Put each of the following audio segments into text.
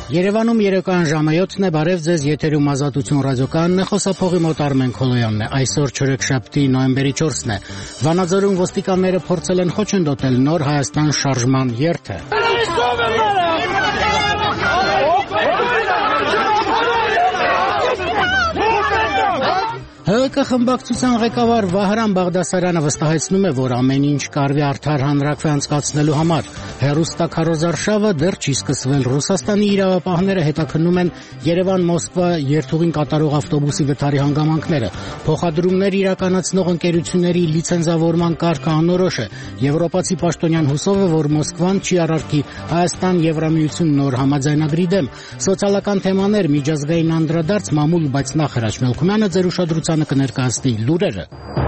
Երևանում երեկոյան ժամը 7-ն է, բարև ձեզ, եթերում Ազատություն ռադիոկայանն է, խոսափողի մոտ Արմեն Քոլոյանն է, այսօր չորեքշաբթի նոյեմբերի 4-ն է, Վանաձորում ոստիկանները փորձել են խոչընդոտել նոր Հայաստան շարժման երթը։ ՀՀԿ խմբակցության ղեկավար Վահրամ Բաղդասարյանը վստահեցնում է, որ ամեն ինչ կարվի արդար հանրաքվե անցկացնելու համար։ Հեռուստաքարոզարշավը դեռ չի սկսվել։ Ռուսաստանի իրավապահները հետաքննում են Երևան-Մոսկվա երթուղին կատարող ավտոբուսի վթարի հանգամանքները։ Փոխադրումներ իրականացնող ընկերությունների լիցենզավորման կարգը անորոշ է։ Եվրոպացի պաշտոնյան հուսով է, որ Մոսկվան չի առարկի Հայաստան-Եվրամիություն նոր համաձայնագրի դեմ։ Սոցիալական թեմաներ, միջազգային անդրադարձ, մամուլ, բայց նախ Հրաչ Մելքումյանը ձեր ուշադրությանը կներկայացնի լուրերը։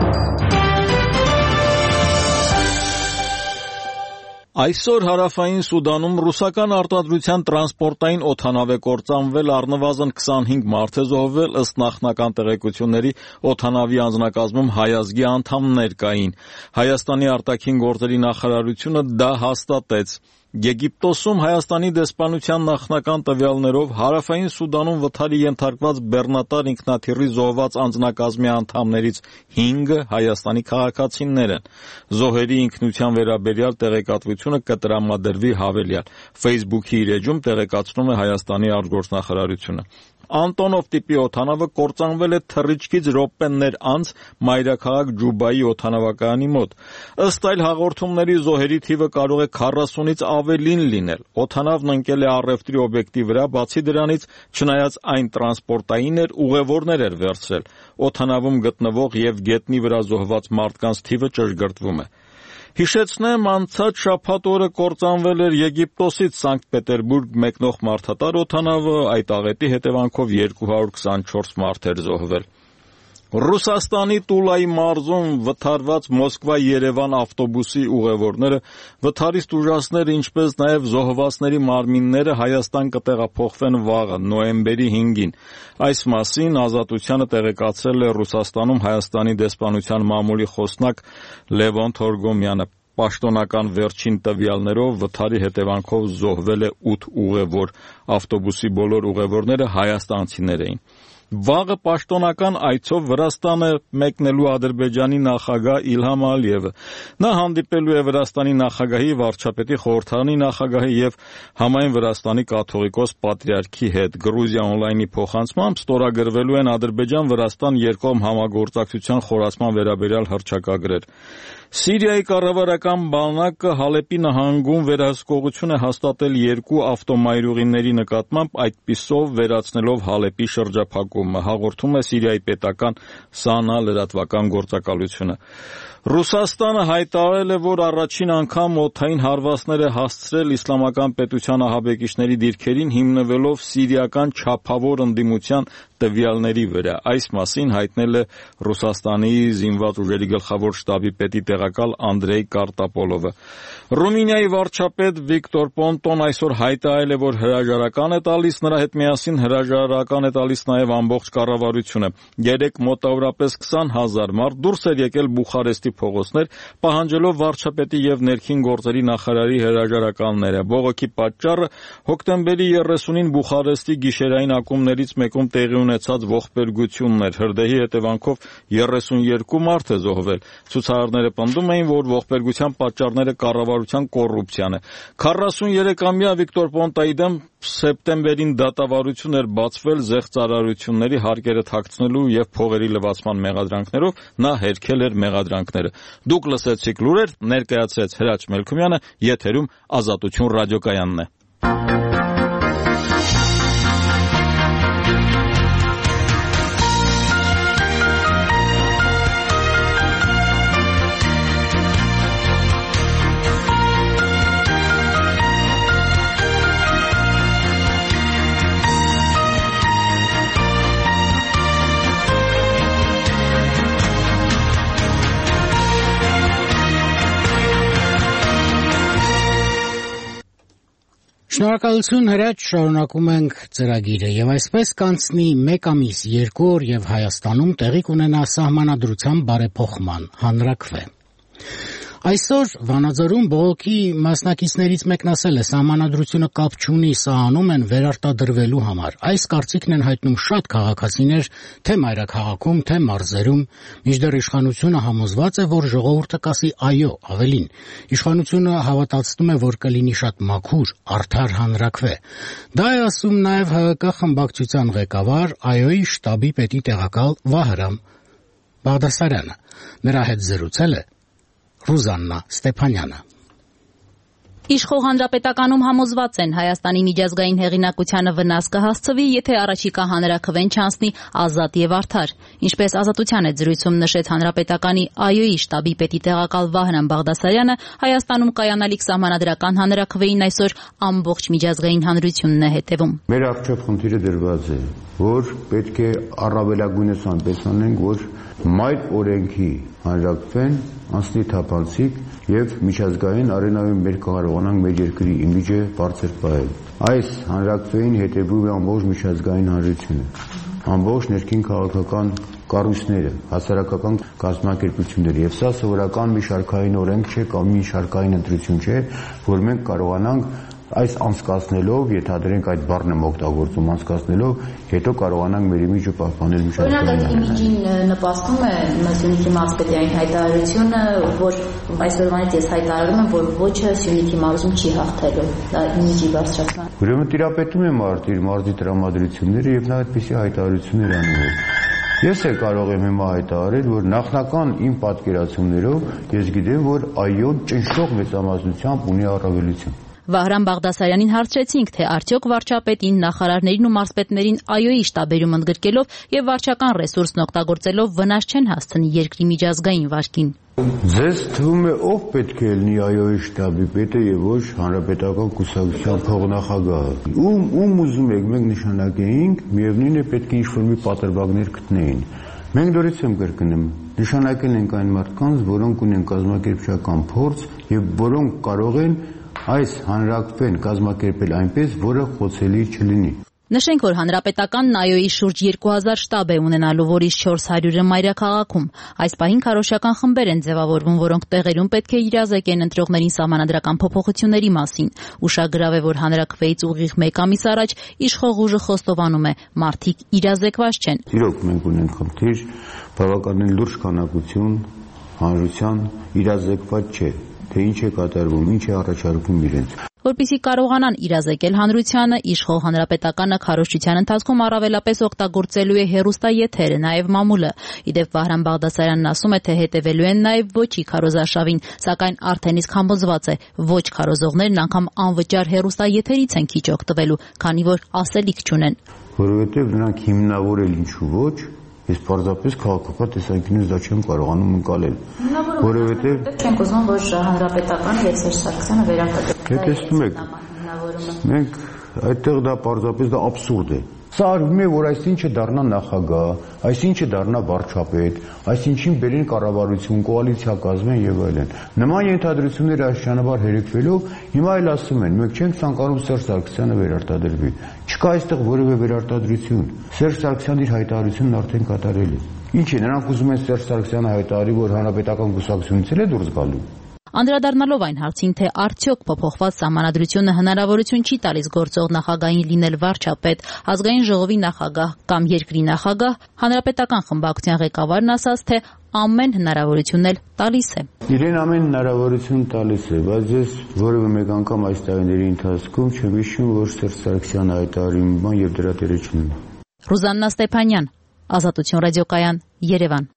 Այսօր Հարավային Սուդանում ռուսական արտադրության տրանսպորտային օդանավ է կործանվել, առնվազն 25 մարդ է զոհվել, ըստ նախնական տեղեկությունների օդանավի անձնակազմում հայազգի անդամներ կային։ Հայաստանի արտաքին գործերի նախարարությունը դա հաստատեց։ Եգիպտոսում Հայաստանի դեսպանության նախնական տվյալներով Հարավային Սուդանում վթարի ենթարկված բեռնատար ինքնաթիռի զոհված անձնակազմի անդամներից 5-ը Հայաստանի քաղաքացիներ են։ Զոհերի ինքնության վերաբերյալ տեղեկատվությունը կտրամադրվի հավելյալ։ Facebook-ի իր էջում տեղեկացնում է Հայաստանի արտգործնախարարությունը։ Անտոնով տիպի օդանավը կործանվել է թռիչքից րոպեներ անց մայրաքաղաք Ջուբայի օդանավակայանի մոտ։ Ըստ այլ հաղորդումների զոհերի թիվը կարող է 40-ից ավելին լինել։ Օդանավն ընկել է առևտրի օբյեկտի վրա, բացի դրանից, չնայած այն տրանսպորտային էր, ուղևորներ էր վերցրել։ Օդանավում գտնվող եւ գետնի վրա զոհված մարդկանց թիվը ճշգրտվում է։ Հիշեցնեմ, անցած շաբաթ օրը կործանվել էր Եգիպտոսից Սանկտ Պետերբուրգ մեկնող մարդատար օդանավը, այդ աղետի հետևանքով 224 մարդ էր զոհվել։ Ռուսաստանի Տուլայի մարզում վթարված Մոսկվա-Երևան ավտոբուսի ուղևորները վթարից ուժասները, ինչպես նաև զոհվածների մարմինները Հայաստան կտեղափոխվեն վաղը, նոյեմբերի 5-ին։ Այս մասին Ազատությանը տեղեկացրել է Ռուսաստանում Հայաստանի դեսպանության մամուլի խոսնակ Լևոն Թորգոմյանը։ Պաշտոնական վերջին տվյալներով վթարի հետևանքով զոհվել է 8 ուղևոր։ Ավտոբուսի բոլոր ուղևորները հայաստանցիներ էին։ Վաղը պաշտոնական այցով Վրաստան է մեկնելու Ադրբեջանի նախագահ Իլհամ Ալիևը։ Նա հանդիպելու է Վրաստանի նախագահի, վարչապետի, խորհրդարանի նախագահի եւ համայն Վրաստանի կաթողիկոս պատրիարքի հետ։ Գրուզիա օնլայնի փոխանցմամբ ստորագրվելու են Ադրբեջան-Վրաստան երկկողմ համագործակցության խորացման վերաբերյալ հռչակագրեր։ Սիրիայի կառավարական բանակը Հալեպի նահանգում վերահսկողություն է հաստատել 2 ավտոմայրուղիների նկատմամբ, այդպիսով վերացնելով Հալեպի շրջափակումը, հաղորդում է Սիրիայի պետական ՍԱՆԱ լրատվական գործակալությունը։ Ռուսաստանը հայտարարել է, որ առաջին անգամ օդային հարվածներ է հասցրել իսլամական պետության ահաբեկիչների դիրքերին, հիմնվելով սիրիական չափավոր ընդդիմության տվյալների վրա։ Այս մասին հայտնել է Ռուսաստանի զինված ուժերի գլխավոր շտաբի պետի տեղակալ Անդրեյ Կարտապոլովը։ Ռումինիայի վարչապետ Վիկտոր Պոնտոն այսօր հայտարարել է, որ հրաժարական է տալիս, նրա հետ միասին հրաժարական է տալիս նաև ամբողջ կառավարությունը։ Երեկ մոտավորապես 20,000 մարդ դուրս էր եկել Բուխարեստի փողոցներ, պահանջելով վարչապետի եւ ներքին գործերի նախարարի հրաժարականները։ Բողոքի պատճառը հոկտեմբերի 30-ին Բուխարեստի գիշերային ակումբներից մեկում տեղի ունեցած ողբերգությունն էր։ Հրդեհի հետևանքով 32 մարդ է զոհվել։ Ցուցարարները պնդում էին, որ ողբերգության պատճառները կառավարության կոռուպցիան է։ 43-ամյա Վիկտոր Պոնտայի դեմ սեպտեմբերին դատավարություն էր բացվել զեղծարարությունների հարկերը թաքցնելու եւ փողերի լվացման մեղադրանքներով, նա հերքել էր մեղադրանքները։ Դուք լսեցիք լուրեր, ներկայացրեց Հրաչ Մելքումյանը, եթերում Ազատություն ռադիոկայանն է։ Շնորհակալություն Հրաչ, շարունակում ենք ծրագիրը եւ այսպես կանցնի 1 ամիս, 2 օր եւ Հայաստանում տեղի կունենա սահմանադրության բարեփոխման հանրաքվե։ Այսօր Վանաձորում բողոքի մասնակիցներից մեկն ասել է, սահմանադրությունը կապ չունի, սա անում են վերարտադրվելու համար։ Այս կարծիքն են հայտնում շատ քաղաքացիներ, թե մայրաքաղաքում, թե մարզերում, մինչդեռ իշխանությունը համոզված է, որ ժողովուրդը կասի այո, ավելին։ Իշխանությունը հավատացնում է, որ կլինի շատ մաքուր, արդար հանրաքվե։ Դա է ասում նաև ՀՀԿ խմբակցության ղեկավար ԱՅՈ-ի շտաբի պետի տեղակալ Վահրամ Բաղդասարյանը։ Նրա հետ զրուցել է Ռուզաննա Ստեփանյանը։ Իշխող հանրապետականում համոզված են Հայաստանի միջազգային հեղինակությանը վնաս կհասցվի, եթե առաջիկա հանրաքվեն չանցնի ազատ եւ արդար։ Ինչպես Ազատության հետ զրույցում նշեց հանրապետականի ԱՅՈ-ի շտաբի պետի տեղակալ Վահրամ Բաղդասարյանը, Հայաստանում կայանալիք սահմանադրական հանրաքվեին այսօր ամբողջ միջազգային հանրությունն է հետևում։ Մեր առջև խնդիրը դրված է, որ պետք է առավելագույնս այնպես անենք, որ մայր օրենքի հանրաքվեն անցնի թափանցիկ եւ միջազգային արենայում մեր կարողանանք մեր երկրի իմիջը բարձր պահել։ Այս հանրաքվեին հետևում է ամբողջ միջազգային հանրությունը, ամբողջ ներքին քաղաքական կառույցները, հասարակական կազմակերպությունները, եւ սա սովորական մի շարքային օրենք չէ կամ մի շարքային ընտրություն չէ, որ մենք կարողանանք այս անցկացնելով, ենթադրենք այդ բառն եմ օգտագործում, անցկացնելով, հետո կարողանանք մեր իմիջը պահպանել միջազգային հանրության։ Օրինակ, այդ իմիջին նպաստում է Սյունիքի մարզպետի հայտարարությունը, որ այսօրվանից ես հայտարարում եմ, որ ոչը Սյունիքի մարզում չի հաղթելու, դա իմիջի բարձրացման։ Ուրեմն տիրապետում է մարզի տրամադրությունները եւ նա այդպիսի հայտարարություններ անում է։ Ես էլ կարող եմ հիմա հայտարարել, որ նախնական իմ պատկերացումներով ես գիտեմ, որ այո, ճնշող մեծամասնությամբ ունի առավելություն։ Վահրամ Բաղդասարյանին հարցրեցինք, թե արդյոք վարչապետին, նախարարներին ու մարզպետներին ԱՅՈ-ի շտաբերում ընդգրկելով եւ վարչական ռեսուրսն օգտագործելով վնաս չեն հասցնի երկրի միջազգային վարկին։ Ձեզ թվում է ով պետք է լինի ԱՅՈ-ի շտաբի պետը եւ ոչ հանրապետական կուսակցության փոխնախագահը։ Ում ուզում եք մենք նշանակեինք, միևնույն է պետք է ինչ-որ մի պատրվակներ գտնեին։ Մենք դորից եմ կրկնում, նշանակել ենք այն մարդկանց, որոնք ունեն կազմակերպչական փորձ եւ որոնք կարող են այս հանրաքվեն կազմակերպել այնպես, որը խոցելի չլինի։ Նշենք, որ հանրապետականն ԱՅՈ-ի շուրջ 2000 շտաբ է ունենալու, որից 400-ը մայրաքաղաքում։ Այս պահին քարոզչական խմբեր են ձևավորվում, որոնք տեղերում պետք է իրազեկեն ընտրողներին սահմանադրական փոփոխությունների մասին։ Ուշագրավ է, որ հանրաքվեից ուղիղ 1 ամիս առաջ իշխող ուժը խոստովանում է, մարդիկ իրազեկված չեն։ Իրոք մենք ունենք խնդիր, բավականին լուրջ քանակություն հանրության իրազեկված չէ, թե ինչ է կատարվում, ինչ է առաջարկում իրենց։ Որպեսզի կարողանան իրազեկել հանրությանը, իշխող հանրապետականը քարոզչության ընթացքում առավելապես օգտագործելու է հեռուստաեթերը, նաև մամուլը։ Իդեպ Վահրամ Բաղդասարյանն ասում է, թե հետևելու են նաև ոչի քարոզարշավին, սակայն արդեն իսկ համոզված է, ոչ քարոզողներն անգամ անվճար հեռուստաեթերից են քիչ օգտվելու, քանի որ ասելիք չունեն։ Որովհետև նրանք հիմնավորել ինչու ոչ, ես պարզապես քաղաքական տեսանկյունից դա չեմ կարողանում ընկալել, որովհետև չենք ուզում, որ հանրապետականը եւ Սերժ Սարգսյանը վերարտադրեն։ Տեսնում եք, մենք այդտեղ դա պարզապես դա աբսուրդ է։ Սա արվում է, որ այսինչը դառնա նախագահ, այսինչը դառնա վարչապետ, այսինչին բերեն կառավարություն, կոալիցիա կազմեն եւ այլն։ Նման ենթադրությունները աշխանաբար հերեկվելով հիմա էլ ասում են, մենք չենք ցանկանում Սերժ Սարգսյանը վերարտադրվի։ Չկա այստեղ որևէ վերարտադրություն։ Սերժ Սարգսյանն իր հայտարարությունն արդեն կատարել է։ Ինչ է, նրանք ուզում են Սերժ Սարգսյանը հայտարարի, որ հանրապետական կուսակցությունից է դուրս գալու։ Անդրադառնալով այն հարցին, թե արդյոք փոփոխված սահմանադրությունը հնարավորություն չի տալիս գործող նախագահին լինել վարչապետ, ազգային ժողովի նախագահ կամ երկրի նախագահ, հանրապետական խմբակցության ղեկավարն ասաց, թե ամեն հնարավորություն էլ տալիս է։ Իրեն ամեն հնարավորություն տալիս է, բայց ես որևէ մեկ անգամ այս տարիների ընթացքում չեմ հիշում, որ Սերժ Սարգսյանը հայտարարի մի բան եւ դրա տերը չունի։ Ռուզաննա Ստեփանյան, Ազատություն ռադիոկայան, Երևան։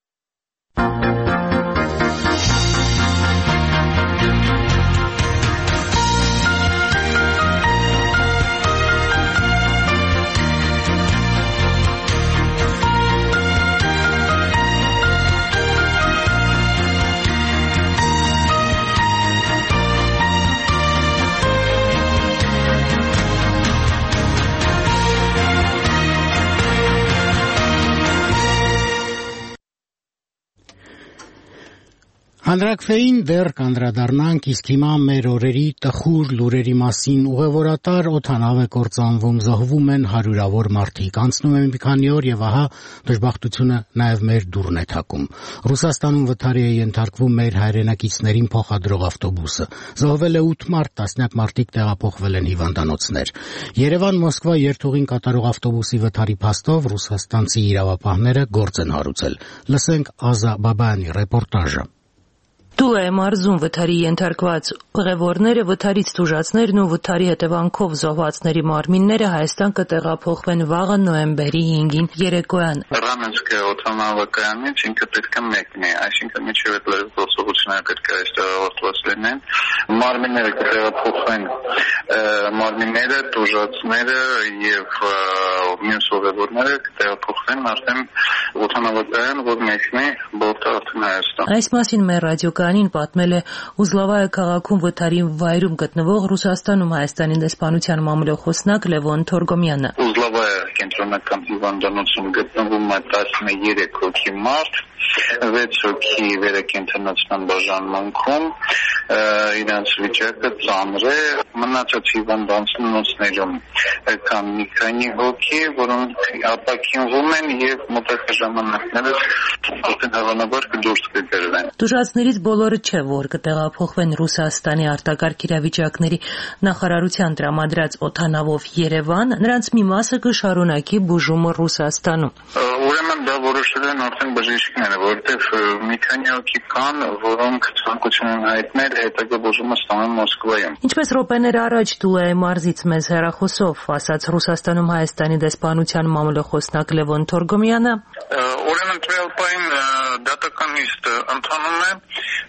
Հանրաքվեին դեռ կանդրադառնանք, իսկ հիմա մեր օրերի տխուր լուրերի մասին ուղևորատար օդանավ է կործանվում, զոհվում են հարյուրավոր մարդիկ, անցնում է մի քանի օր եւ ահա դժբախտությունը նաեւ մեր դուռն է թակում։ Ռուսաստանում վթարի է ենթարկվում մեր հայրենակիցներին փոխադրող ավտոբուսը։ Զոհվել է 8 մարդ, տասնյակ մարդիկ տեղափոխվել են հիվանդանոցներ։ Երևան-Մոսկվա երթուղին կատարող ավտոբուսի վթարի փաստով ռուսաստանցի իրավապահները գործ են հարուցել։ Լսենք Ազա Բաբայանի ռեպորտաժը։ Տուլայ մարզում վթարի ենթարկված ուղևորները, վթարից տուժածներն ու վթարի հետևանքով զոհվածների մարմինները Հայաստան կտեղափոխվեն վաղը նոյեմբերի 5-ին երեկոյան։ Ռամենսկի օդանավակայանից ինքը պետք է մեկնի, այսինքն միջև այդ լրացուցողությունները պետք է այստեղ ավարտված լինեն։ Մարմինները կտեղափոխվեն, մարմինները, տուժածները եւ մյուս ուղևորները կտեղափոխվեն արդեն օդանավակայան, որ մեկնի բորտը արդեն Հայաստան։ Այս մասին մեր ռադիոկայանին պատմել է Ուզլավայե քաղաքում վթարի վայրում գտնվող Ռուսաստանում Հայաստանի դեսպանության մամլոխոսնակ Լևոն Թորգոմյանը։ Ուզլավայե կենտրոնական հիվանդանոցում գտնվում է 13 հոգի մարդ, 6 հոգի վերակենդանացման բաժանմունքում, իրենց վիճակը ծանր է, մնացած հիվանդանոցներում կան մի քանի հոգի, որոնք ապաքինվում են եւ մոտակա ժամանակներս արդեն հավանաբար կդուրս կգրվեն։ Տուժածներից բոլորը չէ, որ կտեղափոխվեն Ռուսաստանի արտակարգ իրավիճակների նախարարության տրամադրած օդանավով Երևան, նրանց մի մասը կշարունակի բուժումը Ռուսաստանում։ Ուրեմն դա որոշել են արդեն բժիշկները, որովհետև մի քանի հոգի կան, որոնք ցանկություն են հայտնել հետագա բուժումը ստանալ Մոսկվայում։ Ինչպես րոպեներ առաջ Տուլայե մարզից մեզ հեռախոսով ասաց Ռուսաստանում Հայաստանի դեսպանության մամլոխոսնակ Լևոն Թորգոմյանը, ուրեմն տվյալային դատականիստ ընթանում է,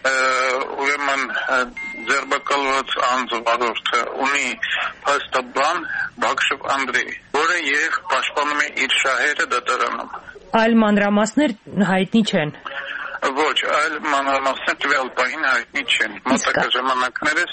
ուրեմն ձերբակալված անձ վարորդը ունի փաստաբան Բաքշև Անդրեյ, որը եւ պաշտպանում է իր շահերը դատարանում։ Այլ մանրամասներ հայտնի չեն։ Ոչ, այլ մանրամասներ տվյալային հայտնի չեն։ Մոտակա ժամանակներս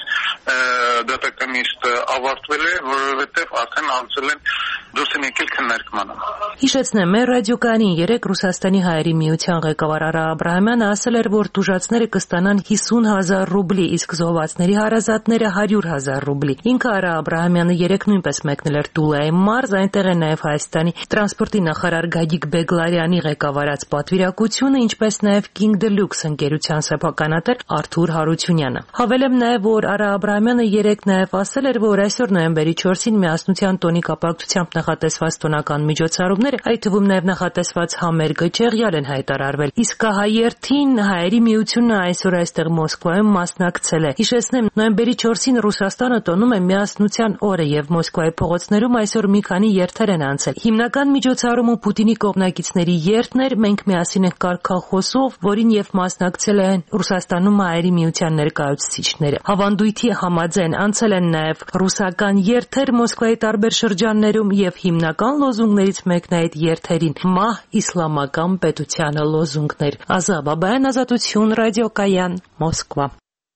դատականիստ ավարտվել է, որովհետև արդեն անցել են դուրս են եկել քննարկմանը։ Հիշեցնեմ, մեր ռադիոկայանին 3 Ռուսաստանի հայերի միության ղեկավար Արա Աբրահամյանը ասել էր, որ տուժածները կստանան 50,000 ռուբլի, իսկ զոհվածների հարազատները 100,000 ռուբլի։ Ինքը Արա Աբրահամյանը 3 նույնպես մեկնել էր Տուլայե մարզ, այնտեղ է նաև Հայաստանի տրանսպորտի նախարար Գագիկ Բեգլարյանի ղեկավարած պատվիրակությունը, ինչպես նաև King Deluxe ընկերության սեփականատեր Արթուր Հարությունյանը։ Հավելեմ նաև, որ Արա Աբրահամյանը 3 նաև ասել էր, որ այսօր նոյեմբերի 4-ին միասնության տոնի կապակցությամբ նախատեսված տոնական միջոցառումները, այդ թվում նաև նախատեսված համերգը Չեղյալ են հայտարարվել։ Իսկ հայերթին հայերի միությունը այսօր այստեղ Մոսկվայում մասնակցել է։ Հիշեցնեմ, նոյեմբերի 4-ին Ռուսաստանը տոնում է միասնության օրը եւ Մոսկվայի փողոցներում այսօր մի քանի երթեր են անցել։ Հիմնական միջոցառումը Պուտինի կողմնակիցների երթն էր, մենք միասին ենք կարգախոսով, որին եւ մասնակցել են Ռուսաստանում հայերի միության ներկայացուցիչները։ Հավանդույթի համաձայն անցել են նաև ռուսական երթեր Մոսկվայի տարբեր շրջաններում եւ հիմնական լոզունգներից մեկն այդ երթերին մահ իսլամական պետությանը լոզունգներ։ Ազա Բաբայան, Ազատություն, ռադիոկայան, Մոսկվա։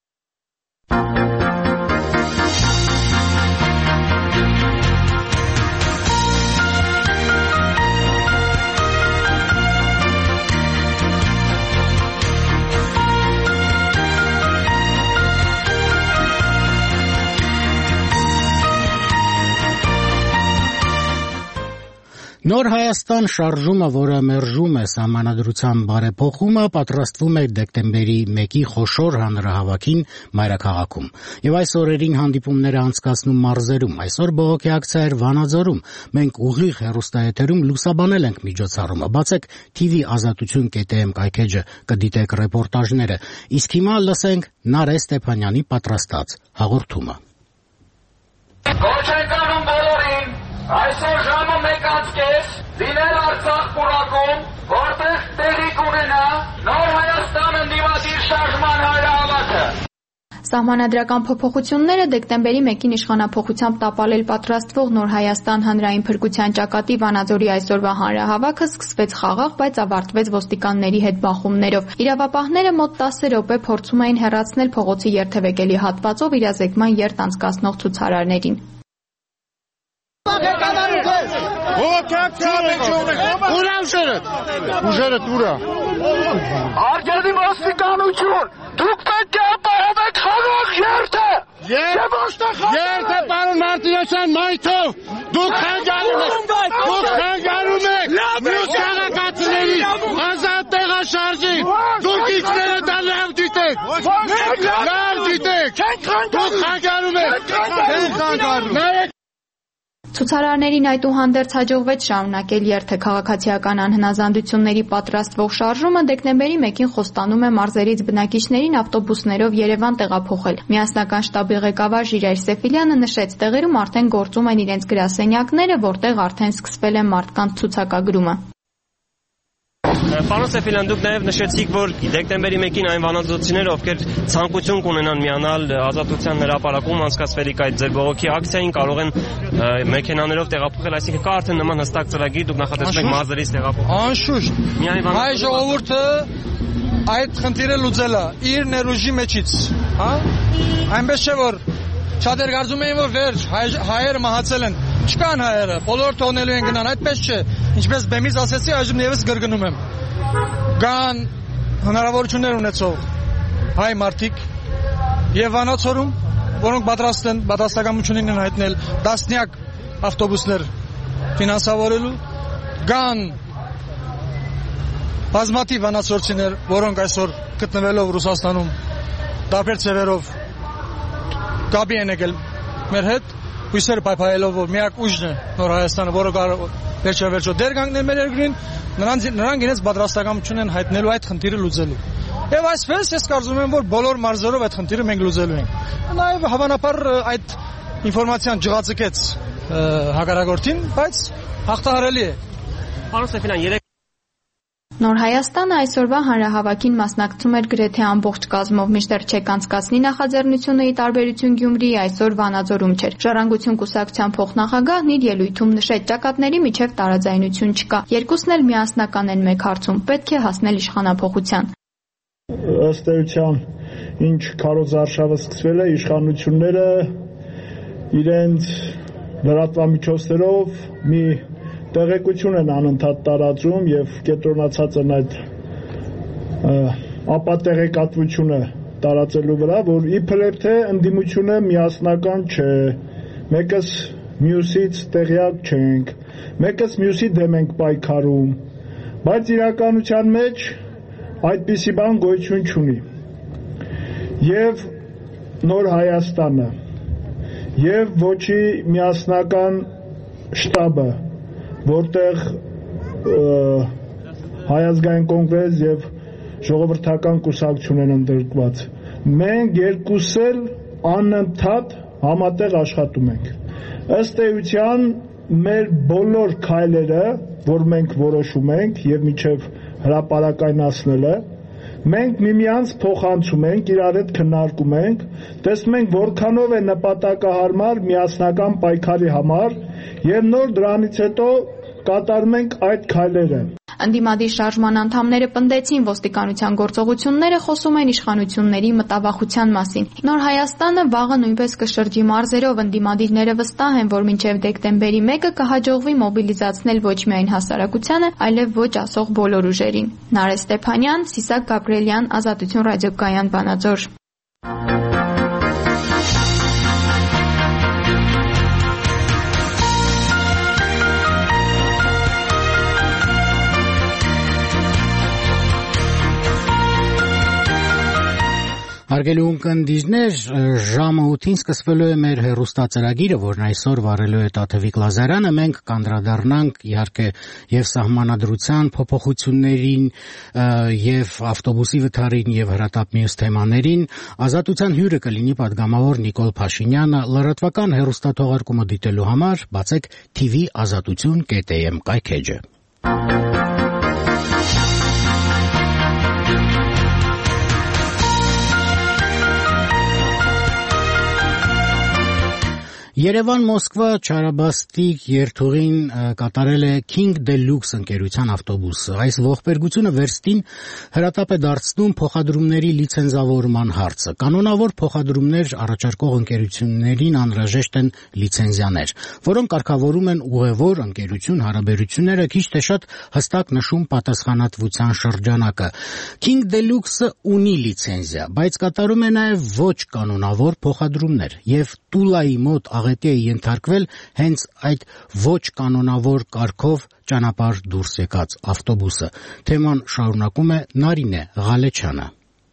Նոր Հայաստան շարժումը, որը մերժում է սահմանադրության բարեփոխումը, պատրաստվում է դեկտեմբերի 1-ի խոշոր հանրահավաքին մայրաքաղաքում։ Եվ այս օրերին հանդիպումներ է անցկացնում մարզերում։ Այսօր բողոքի ակցիա էր Վանաձորում։ Մենք ուղիղ հեռուստաեթերում լուսաբանել ենք միջոցառումը։ Բացեք tv-azatutun.am կայքեջը կդիտեք ռեպորտաժները։ Իսկ հիմա լսենք Նարէ Ստեփանյանի պատրաստած հաղորդումը։ Այսօր ժամը 1:30 լինել Արցախ պուրակում, որտեղ տեղի կունենա Նոր Հայաստան ընդդիմադիր շարժման հանրահավաքը։ Սահմանադրական փոփոխությունները դեկտեմբերի 1-ին իշխանափոխությամբ տապալել պատրաստվող Նոր Հայաստան հանրային փրկության ճակատի Վանաձորի այսօրվա հանրահավաքը սկսվեց խաղաղ, բայց ավարտվեց ոստիկանների հետ բախումներով։ Իրավապահները մոտ 10 րոպե փորձում էին հեռացնել փողոցի երթևեկելի հատվածով իրազեկման երթ անցկացնող ցուցարարներին։ Արգելի ոստիկանություն, դուք պետք է ապահովեք խաղաղ երթը։ Երթը պարոն Մարտիրոսյան մայթով դուք խանգարում եք մյուս քաղաքացիների ազատ տեղաշարժի, դուք իջները դա լավ գիտեք, դուք խանգարում եք։ Ցուցարարներին այդուհանդերձ հաջողվեց շարունակել երթը քաղաքացիական անհնազանդությունների պատրաստվող շարժումը դեկտեմբերի 1-ին խոստանում է մարզերից բնակիչներին ավտոբուսներով Երևան տեղափոխել։ Միասնական շտաբի ղեկավար Ժիրայր Սեֆիլյանը նշեց, տեղերում արդեն գործում են իրենց գրասենյակները, որտեղ արդեն սկսվել է մարդկանց ցուցակագրումը։ Պարոն Սեֆիլյան, դուք նաև նշեցիք, որ դեկտեմբերի 1-ին այն վանաձորցիները, ովքեր ցանկություն կունենան միանալ Ազատության հրապարակում անցկացվելիք այդ ձեր բողոքի ակցիային, կարող են մեքենաներով տեղափոխել, այսինքն կա արդեն նման հստակ ծրագիր, դուք նախատեսում եք մարզերից տեղափոխել։ Անշուշտ։ Հայ ժողովուրդը այդ խնդիրը լուծել է իր ներուժի մեջից, հա? Այնպես չէ որ շատեր կարծում էին, որ վերջ հայերը մահացել են։ Չկան հայերը, բոլոր թողնելու են գնան, այդպես չէ։ Ինչպես բեմից ասեցի, այժմ եւս գրգնում եմ։ Կան հնարավորություններ ունեցող հայ մարդիկ եւ Վանաձորում, որոնք պատրաստ են պատասխանատվություն են հայտնել տասնյակ ավտոբուսներ ֆինանսավորելու, կան բազմաթիվ վանաձորցիներ, որոնք այսօր գտնվելով Ռուսաստանում տարբեր ծևերով կապի են եկել մեր հետ, հույսեր պայփայելով, որ միակ ուժն է Նոր Հայաստանը, որը կարող վերջը դեր կանգնել մեր երկրին, նրանք իրենց պատրաստակամություն են հայտնելու այդ խնդիրը լուծելու։ Եվ այսպես ես կարծում եմ, որ բոլոր մարզերով այդ խնդիրը մենք լուծելու ենք։ Նաև հավանաբար այդ ինֆորմացիան ջղացկեց հակառակորդին, բայց հաղթահարելի է։ Պարոն Սեֆիլյան, Նոր Հայաստանը այսօրվա հանրահավաքին մասնակցում էր գրեթե ամբողջ կազմով, մինչդեռ չեք անցկացնի նախաձեռնությունը ի տարբերություն Գյումրիի այսօր Վանաձորում չէր։ Ժառանգություն կուսակցության փոխնախագահն իր ելույթում նշեց, ճակատների միջև տարաձայնություն չկա։ Երկուսն էլ միասնական են մեկ հարցում՝ պետք է հասնել իշխանափոխության։ Ըստ էության, ինչ քարոզարշավը սկսվել է, իշխանությունները իրենց լրատվամիջոցներով մի տեղեկություն են անընդհատ տարածում եւ կենտրոնացած են այդ ապատեղեկատվությունը տարածելու վրա, որ իբրև թե ընդդիմությունը միասնական չէ, մեկս մյուսից տեղյակ չենք, մեկս մյուսի դեմ ենք պայքարում, բայց իրականության մեջ այդպիսի բան գոյություն չունի։ Եվ Նոր Հայաստանը եւ ոչի միասնական շտաբը, որտեղ Հայազգային կոնգրես եւ ժողովրդական կուսակցություն են ընդգրկված։ Մենք երկուս էլ անընդհատ համատեղ աշխատում ենք։ Ըստ էության մեր բոլոր քայլերը, որ մենք որոշում ենք եւ միջև հրապարակայնացնելը, մենք միմյանց փոխանցում ենք, իրար հետ քննարկում ենք, տեսնում ենք որքանով է նպատակահարմար միասնական պայքարի համար եւ նոր դրանից հետո կատարում ենք այդ քայլերը։ Ընդդիմադիր շարժման անդամները պնդեցին ոստիկանության գործողությունները խոսում են իշխանությունների մտավախության մասին։ Նոր Հայաստանը վաղը նույնպես կշրջի մարզերով, ընդդիմադիրները վստահ են, որ մինչև դեկտեմբերի 1-ը կհաջողվի մոբիլիզացնել ոչ միայն հասարակությանը, այլև ոչ ասող բոլոր ուժերին։ Նարէ Ստեփանյան, Սիսակ Գաբրելյան, Ազատություն ռադիոկայան, Վանաձոր։ Հարգելի ունկնդիրներ, ժամը 8-ին սկսվելու է մեր հեռուստածրագիրը, որն այսօր վարելու է Տաթևիկ Լազարյանը։ Մենք կանդրադառնանք իհարկե եւ սահմանադրության փոփոխություններին, եւ ավտոբուսի վթարին եւ հրատապ մյուս թեմաներին։ Ազատության հյուրը կլինի պատգամավոր Նիկոլ Փաշինյանը։ Լրատվական հեռուստաթողարկումը դիտելու համար բացեք tv-azatutun.am կայքէջը։ Երևան-Մոսկվա Չարաբաստիկ երթուղին կատարել է King Deluxe ընկերության ավտոբուսը։ Այս ողբերգությունը վերստին հրատապ է դարձնում փոխադրումների լիցենզավորման հարցը։ Կանոնավոր փոխադրումներ առաջարկող ընկերություններին անհրաժեշտ են լիցենզիաներ, որոնք կարգավորում են ուղևոր ընկերություն հարաբերությունները, քիչ թե շատ հստակ նշում պատասխանատվության շրջանակը։ King Deluxe-ը ունի լիցենզիա, բայց կատարում է նաև ոչ կանոնավոր փոխադրումներ, եւ Տուլայի մոտ աղետի է ենթարկվել հենց այդ ոչ կանոնավոր կարգով ճանապարհ դուրս եկած ավտոբուսը։ Թեման շարունակում է Նարինե Ղալեչյանը։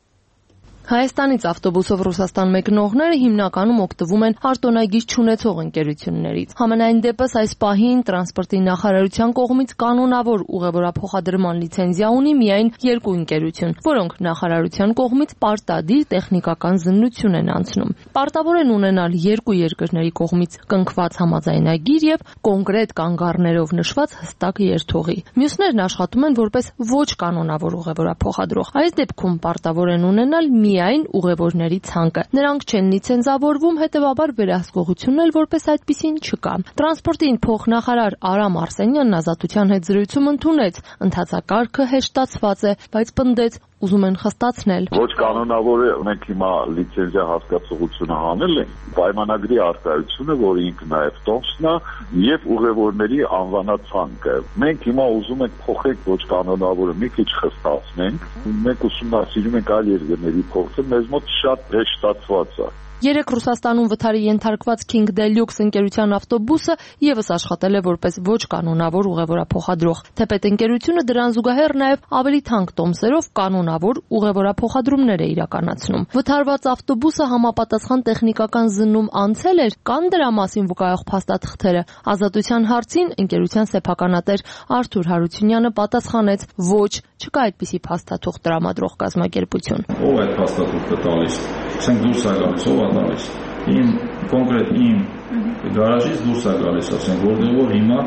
Հայաստանից ավտոբուսով Ռուսաստան մեկնողները հիմնականում օգտվում են արտոնագիր չունեցող ընկերություններից։ Համենայն դեպս այս պահին տրանսպորտի նախարարության կողմից կանոնավոր ուղևորափոխադրման լիցենզիա ունի միայն 2 ընկերություն, որոնք նախարարության կողմից պարտադիր տեխնիկական զննություն են անցնում։ Պարտավոր են ունենալ 2 երկրների կողմից կնքված համաձայնագիր եւ կոնկրետ կանգառներով նշված հստակ երթուղի։ Մյուսներն աշխատում են որպես ոչ կանոնավոր ուղևորափոխադրող։ Այս դեպքում պարտավոր են ունենալ միայն ուղևորների ցանկը։ Նրանք չեն լիցենզավորվում, հետևաբար վերահսկողությունն էլ որպես այդպիսին չկա։ Տրանսպորտի փոխնախարար Արամ Արսենյանն Ազատության հետ զրույցում ընդունեց, ընթացակարգը հեշտացված է, բայց պնդեց, ուզում են խստացնել։ Ոչ կանոնավոր է, մենք հիմա լիցենզիա հասկացողությունը հանել ենք, պայմանագրի արտահայտությունը, որը ինքը նաև տոմսն է, եւ ուղևորների անվանացանկը։ Մենք հիմա ուզում ենք փոխել ոչ կանոնավորը մի քիչ խստացնենք, մենք ուսումնասիրում ենք այլ երկրների փոխել, մեզ մոտ շատ հեշտացված է։ Երեք Ռուսաստանում վթարի ենթարկված King Deluxe ընկերության ավտոբուսը եւս աշխատել է որպես ոչ կանոնավոր ուղևորափոխադրող։ Թեպետ ընկերությունը դրան զուգահեռ նաեւ ավելի թանկ տոմսերով կանոնավոր ուղևորափոխադրումներ է իրականացնում։ Վթարված ավտոբուսը համապատասխան տեխնիկական զննում անցել էր, կան դրա մասին վկայող փաստաթղթերը։ Ազատության հարցին ընկերության սեփականատեր Արթուր Հարությունյանը պատասխանեց. ոչ, չկա այդպիսի փաստաթուղթ տրամադրող կազմակերպություն։ Ով այդ փաստաթուղթը տալիս։ Ասենք դուրս է գալիս, ով է տալիս։ Իմ կոնկրետ իմ գարաժից դուրս է գալիս, ասենք, որտեղ հիմա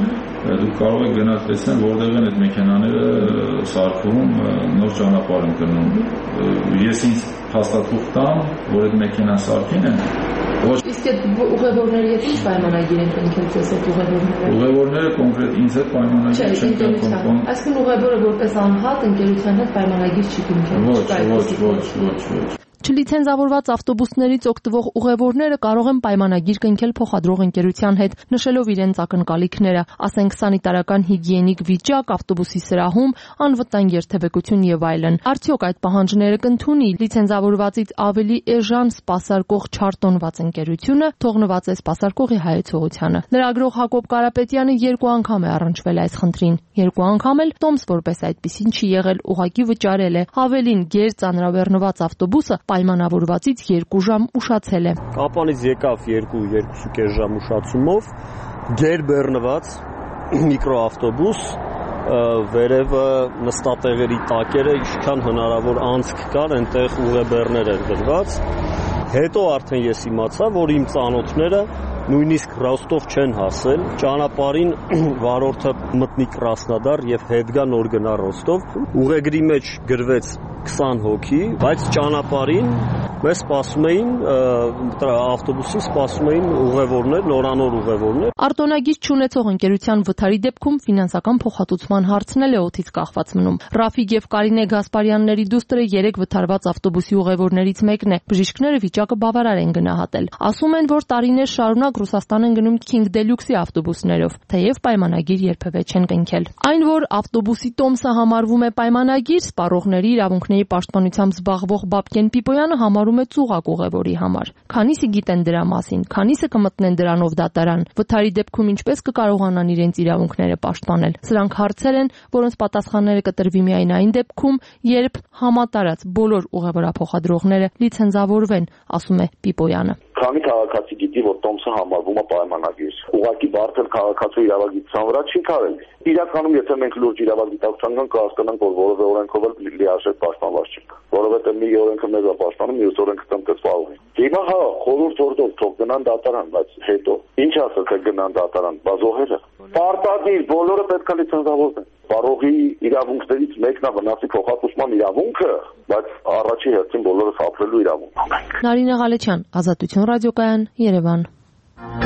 դուք կարող եք գնալ տեսնել, որտեղ են այդ մեքենաները սարքում, նոր ճանապարհ են գնում։ Ես ինձ փաստաթուղթ տամ, որ այդ մեքենան սարքին են։ Իսկ այդ ուղևորների հետ ինչ պայմանագիր են կնքել ձեզ այդ ուղևորները։ Ուղևորները կոնկրետ ինձ հետ պայմանագիր չեն կնքում։ Այսինքն ուղևորը որպես անհատ ընկերության հետ պայմանագիր չի կնքել։ Ոչ։ Չլիցենզավորված ավտոբուսներից օգտվող ուղևորները կարող են պայմանագիր կնքել փոխադրող ընկերության հետ, նշելով իրենց ակնկալիքները, ասենք սանիտարական հիգիենիկ վիճակ, ավտոբուսի սրահում, անվտանգ երթևեկություն եւ այլն։ Արդյոք այդ պահանջները կընդունի լիցենզավորվածից ավելի էժան սպասարկող չարտոնված ընկերությունը, թողնված է սպասարկողի հայեցողությանը։ Լրագրող Հակոբ Կարապետյանը 2 անգամ է առնչվել այս խնդրին։ 2 անգամ էլ տոմս որպես այդպիսին չի եղել, ուղղակի վճարել է։ Հավելին գեր ծանրաբեռնված ավտոբուսը պայմանավորվածից 2 ժամ ուշացել է։ Կապանից եկավ 2-2.5 ժամ ուշացումով, գեր բեռնված միկրոավտոբուս, վերևը նստատեղերի տակերը ինչքան հնարավոր անցք կար, այնտեղ ուղեբեռներ էր դրված։ Հետո արդեն ես իմացա, որ իմ ծանոթները նույնիսկ Ռոստով չեն հասել, ճանապարհին վարորդը մտնի Կրասնոդար եւ հետ գա նոր գնա Ռոստով։ Ուղեգրի մեջ գրվեց 20 հոգի, բայց ճանապարհին մեզ սպասում էին ավտոբուսին սպասում էին ուղևորներ, նորանոր ուղևորներ։ Արտոնագիր չունեցող ընկերության վթարի դեպքում ֆինանսական փոխհատուցման հարցն էլ է օդից կախված մնում։ Ռաֆիկ եւ Կարինե Գասպարյանների դուստրը 3 վթարված ավտոբուսի ուղևորներից մեկն է։ Բժիշկները վիճակը բավարար են գնահատել։ Ասում են, որ տարիներ շարունակ Ռուսաստան են գնում King Deluxe-ի ավտոբուսներով, թեև պայմանագիր երբևէ չեն կնքել։ Այն, որ ավտոբուսի տոմսը համարվում է պայմանագիր, սպառողների իրավունքների պաշտպանությամբ զբաղվող Բաբկեն Պիպոյանը համարում է ծուղակ ուղևորի համար։ Քանիսը գիտեն դրա մասին, քանիսը կմտնեն դրանով դատարան, վթարի դեպքում ինչպես կկարողանան իրենց իրավունքները պաշտպանել։ Սրանք հարցեր են, որոնց պատասխանները կտրվի միայն այն դեպքում, երբ համատարած բոլոր ուղևորափոխադրողները լիցենզավորվեն, ասում է Պիպոյանը։ Քանի քաղաքացի գիտի, որ տոմսը համարվում է պայմանագիր, ուղղակի բարդ քաղաքացու իրավագիտության վրա չի կարելի։ Իրականում, եթե մենք լուրջ իրավագիտակցության կան, կհասկանանք, որ որևէ օրենքով էլ լիարժեք պաշտպանված չենք, որովհետև մի օրենքը մեզ է պաշտպանում, մյուս օրենքը տնտեսվող է։ Հիմա խորհուրդ օրդով թող գնան դատարան, բայց հետո ինչ ասած թե գնան դատարան, բազողերը։ Պարտադիր բոլորը պետք է լիցենզավորվեն։ Բարողի իրավունքներից մեկն է վնասի փոխհատուցման իրավունքը, բայց առաջի հերթին բոլորը խաբվելու իրավունք ունենք։ Նարինե Ղալեչյան, Ազատություն ռադիոկայան, Երևան։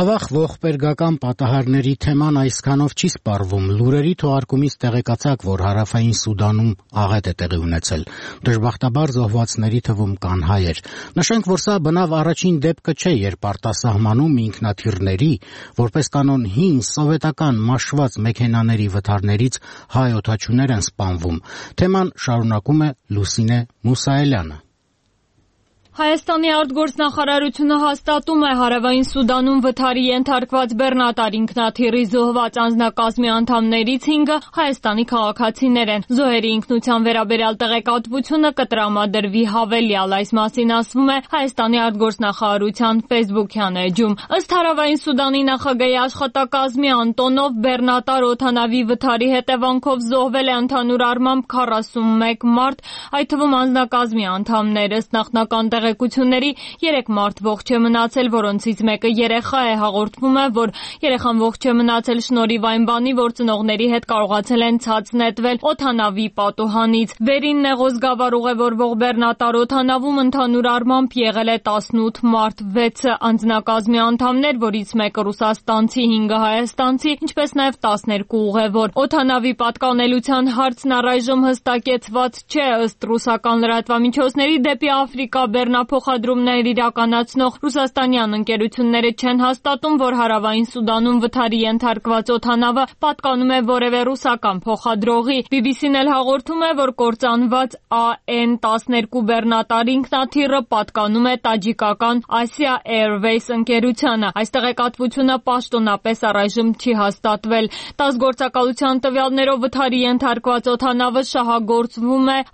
Ավաղ ողբերգական պատահարների թեման այսքանով չի սպառվում։ Լուրերի թողարկումից տեղեկացաք, որ Հարավային Սուդանում աղետ է տեղի ունեցել։ Դժբախտաբար զոհվածների թվում կան հայեր։ Նշենք, որ սա բնավ առաջին դեպքը չէ, երբ արտասահմանում ինքնաթիռների, որպես կանոն հին սովետական մաշված մեքենաների վթարներից հայ օդաչուներ են սպանվում։ Թեման շարունակում է Լուսինե Մուսայելյանը։ Հայաստանի արտգործնախարարությունը հաստատում է Հարավային Սուդանում վթարի ենթարկված բեռնատար ինքնաթիռի զոհված անձնակազմի անդամներից 5-ը Հայաստանի քաղաքացիներ են։ Զոհերի ինքնության վերաբերյալ տեղեկատվությունը կտրամադրվի հավելյալ, այս մասին ասվում է Հայաստանի արտգործնախարարության Facebook-յան էջում։ Ըստ Հարավային Սուդանի նախագահի աշխատակազմի Անտոնով, բեռնատար օդանավի վթարի հետևանքով զոհվել է ընդհանուր առմամբ 41 մարդ, այդ թվում անձնակազմի անդամներ։ Ըստ նախնական տեղեկությունների 3 մարդ ողջ է մնացել, որոնցից մեկը երեխա է։ Հաղորդվում է, որ երեխան ողջ է մնացել շնորհիվ այն բանի, որ ծնողների հետ կարողացել են ցած նետվել օդանավի պատուհանից։ Վերին նեղոզգավառ ուղևորվող բեռնատար օդանավում ընդհանուր առմամբ եղել է 18 մարդ, 6-ը անձնակազմի անդամներ, որից մեկը ռուսաստանցի, 5-ը հայաստանցի, ինչպես նաև 12 ուղևոր։ Օդանավի պատկանելության հարցն առայժմ հստակեցված չէ։ Ըստ ռուսական լրատվամիջոցների, դեպի Աֆրիկա բեռնափոխադրումներ իրականացնող ռուսաստանյան ընկերությունները չեն հաստատում, որ Հարավային Սուդանում վթարի ենթարկված օդանավը պատկանում է որևէ ռուսական փոխադրողի։ BBC-ն էլ հաղորդում է, որ կործանված AN-12 բեռնատար ինքնաթիռը պատկանում է տաջիկական Asia Airways ընկերությանը։ Այս տեղեկատվությունը պաշտոնապես առայժմ չի հաստատվել։ ՏԱՍՍ գործակալության տվյալներով վթարի ենթարկված օդանավը շահագործվում է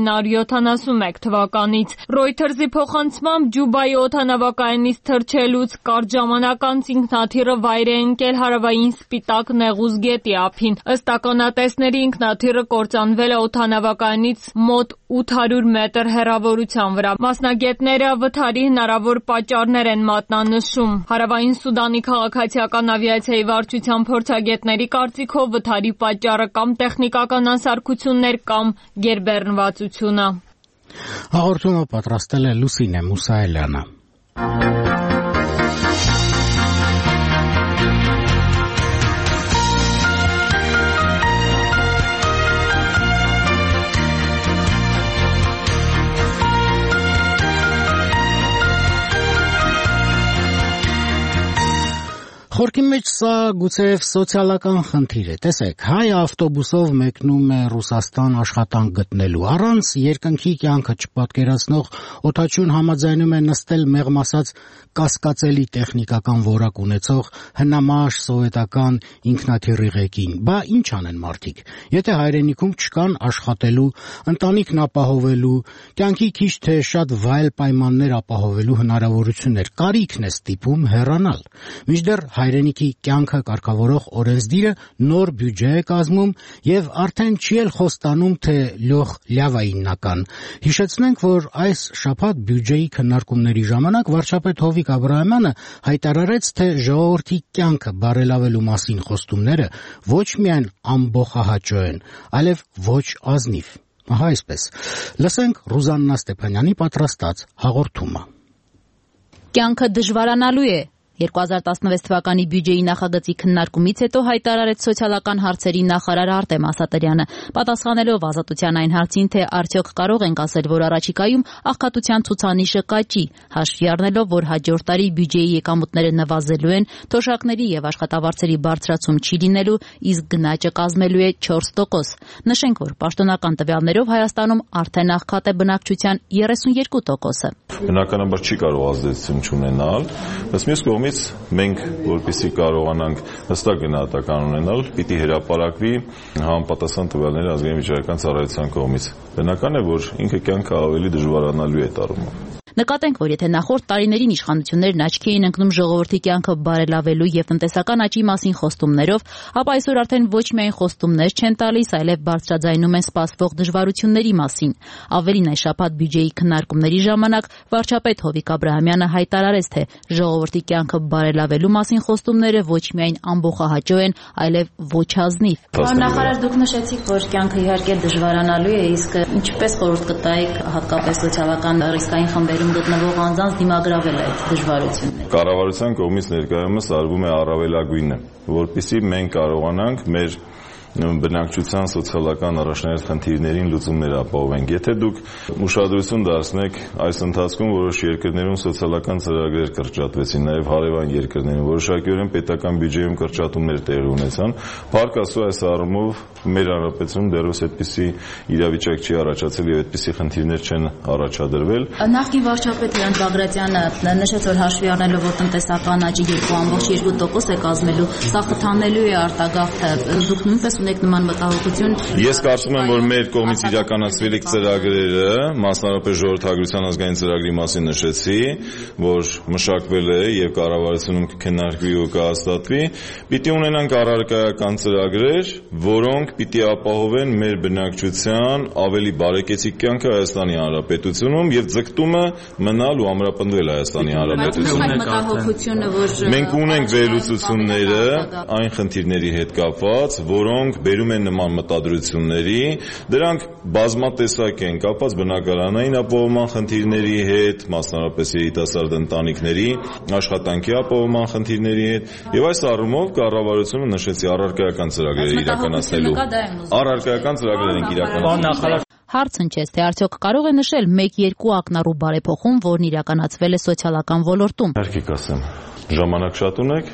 1971 թվականից։ Reuters-ի փոխանցմամբ Ջուբայի օդանավակայանից թռչելուց կարճ ժամանակ անց ինքնաթիռը վայր է ընկել հարավային Սպիտակ Նեղուզ գետի ափին։ Ըստ ականատեսների, ինքնաթիռը կործանվել է օդանավակայանից մոտ 800 մետր հեռավորության վրա։ Մասնագետները վթարի հնարավոր պատճառներ են մատնանշում։ Հարավային Սուդանի քաղաքացիական ավիացիայի վարչության փորձագետների կարծիքով վթարի պատճառը կամ տեխնիկական անսարքություններ կամ գերբեռնվածությունը։ Հաղորդումը պատրաստել է Լուսինե Մուսայելյանը։ Խորքի մեջ սա գուցեև սոցիալական խնդիր է։ Տեսեք, հայ ավտոբուսով մեկնում է Ռուսաստան աշխատանք գտնելու։ Առանց երկնքի կյանքը չպատկերացնող օդաչուն համաձայնում է նստել մեղմ ասած կասկածելի տեխնիկական որակ ունեցող հնամաշ սովետական ինքնաթիռի ղեկին։ Բա ինչ անեն մարդիկ։ Եթե հայրենիքում չկան աշխատելու, ընտանիքն ապահովելու, կյանքի քիչ թե շատ վայել պայմաններ ապահովելու հնարավորություններ, կարիքն է ստիպում հեռանալ։ Մինչդեռ հայրենիքի կյանքը կարգավորող օրենսդիրը նոր բյուջե է կազմում եւ արդեն չի էլ խոստանում, թե լյոխ լյավայինական։ Հիշեցնենք, որ այս շաբաթ բյուջեի քննարկումների ժամանակ վարչապետ Հովիկ Աբրահամյանը հայտարարեց, թե ժողովրդի կյանքը բարելավելու մասին խոստումները ոչ միայն ամբողջահաճո են, այլև ոչ ազնիվ։ Ահա այսպես։ Լսենք Ռուզաննա Ստեփանյանի պատրաստած հաղորդումը։ Կյանքը դժվարանալու է։ 2016 թվականի բյուջեի նախագծի քննարկումից հետո հայտարարեց սոցիալական հարցերի նախարար Արտեմ Ասատրյանը, պատասխանելով Ազատության այն հարցին, թե արդյոք կարող ենք ասել, որ առաջիկայում աղքատության ցուցանիշը կաճի, հաշվի առնելով, որ հաջորդ տարի բյուջեի եկամուտները նվազելու են, թոշակների եւ աշխատավարձերի բարձրացում չի լինելու, իսկ գնաճը կազմելու է 4%։ Նշենք, որ պաշտոնական տվյալներով Հայաստանում արդեն աղքատ է բնակչության 32%-ը։ Բնականաբար չի կարող ազդեցություն չունենալ, բայց մյուս կողմից մենք, որպեսզի կարողանանք հստակ գնահատական ունենալ, պիտի հրապարակվի համապատասխան տվյալները ազգային վիճակական ծառայության կողմից։ Բնական է, որ ինքը կյանքը ավելի դժվարանալու է տարումով։ Նկատենք, որ եթե նախորդ տարիներին իշխանություններն աչքի էին ընկնում ժողովրդի կյանքը բարելավելու եւ տնտեսական աճի մասին խոստումներով, ապա այսօր արդեն ոչ միայն խոստումներ չեն տալիս, այլև բարձրաձայնում են սպասվող դժվարությունների մասին։ Ավելին, այս շաբաթ բյուջեի քննարկումների ժամանակ վարչապետ Հովիկ Աբրահամյանը հայտարարեց, թե ժողովրդի կյանքը բարելավելու մասին խոստումները ոչ միայն ամբողջահաճո են, այլև ոչ ազնիվ։ Պարոն նախարար, դուք նշեցիք, որ կյանքը իհարկե դժվարանալու է, իսկ ինչպես խորհուրդ կտայիք հատկապես սոցիալական ռիսկային խմբերի պայմաններում գտնվող անձանց դիմագրավել այդ դժվարությունները։ Կառավարության կողմից ներկայումս արվում է առավելագույնը, որպեսզի մենք կարողանանք մեր բնակչության սոցիալական առաջնային խնդիրներին լուծումներ ապահովենք։ Եթե դուք ուշադրություն դարձնեք, այս ընթացքում որոշ երկրներում սոցիալական ծրագրեր կրճատվեցին, նաև հարևան երկրներում որոշակիորեն պետական բյուջեում կրճատումներ տեղի ունեցան։ Փառք Աստծո, այս առումով մեր հանրապետությունում դեռևս այդպիսի իրավիճակ չի առաջացել եւ այդպիսի խնդիրներ չեն առաջադրվել։ Նախկին վարչապետ Լեոնիդ Բագրատյանը նշեց, որ հաշվի առնելով, որ տնտեսական աճը 2.2% է կազմելու, սա խթանելու է արտագաղթը, դուք նույնպես ունեք նման մտահոգություն։ Ես կարծում եմ, որ մեր կողմից իրականացվելիք ծրագրերը, մասնավորապես ժողովրդագրության ազգային ծրագրի մասին նշեցի, որ մշակվել է եւ կառավարությունում կքննարկվի ու կհաստատվի, պիտի ունենանք առարկայական ծրագրեր, որոնք պիտի ապահովեն մեր բնակչության ավելի բարեկեցիկ կյանքը Հայաստանի Հանրապետությունում եւ ձգտումը մնալ ու ամրապնդվել Հայաստանի Հանրապետությունում։ Մենք ունենք վերլուծությունները այն խնդիրների հետ կապված, որոնք բերում են նման մտադրությունների, դրանք բազմատեսակ են, կապված բնակարանային ապահովման խնդիրների հետ, մասնավորապես երիտասարդ ընտանիքների աշխատանքի ապահովման խնդիրների հետ, եւ այս առումով կառավարությունը նշեցի առարկայական ծրագրեր իրականացնելու։ Առարկայական ծրագրեր են իրականացնում։ Հարցն չէ, թե արդյոք կարող է նշել 1-2 ակնառու բարեփոխում, որն իրականացվել է սոցիալական ոլորտում։ Իհարկե կասեմ, ժամանակ շատ ունեք։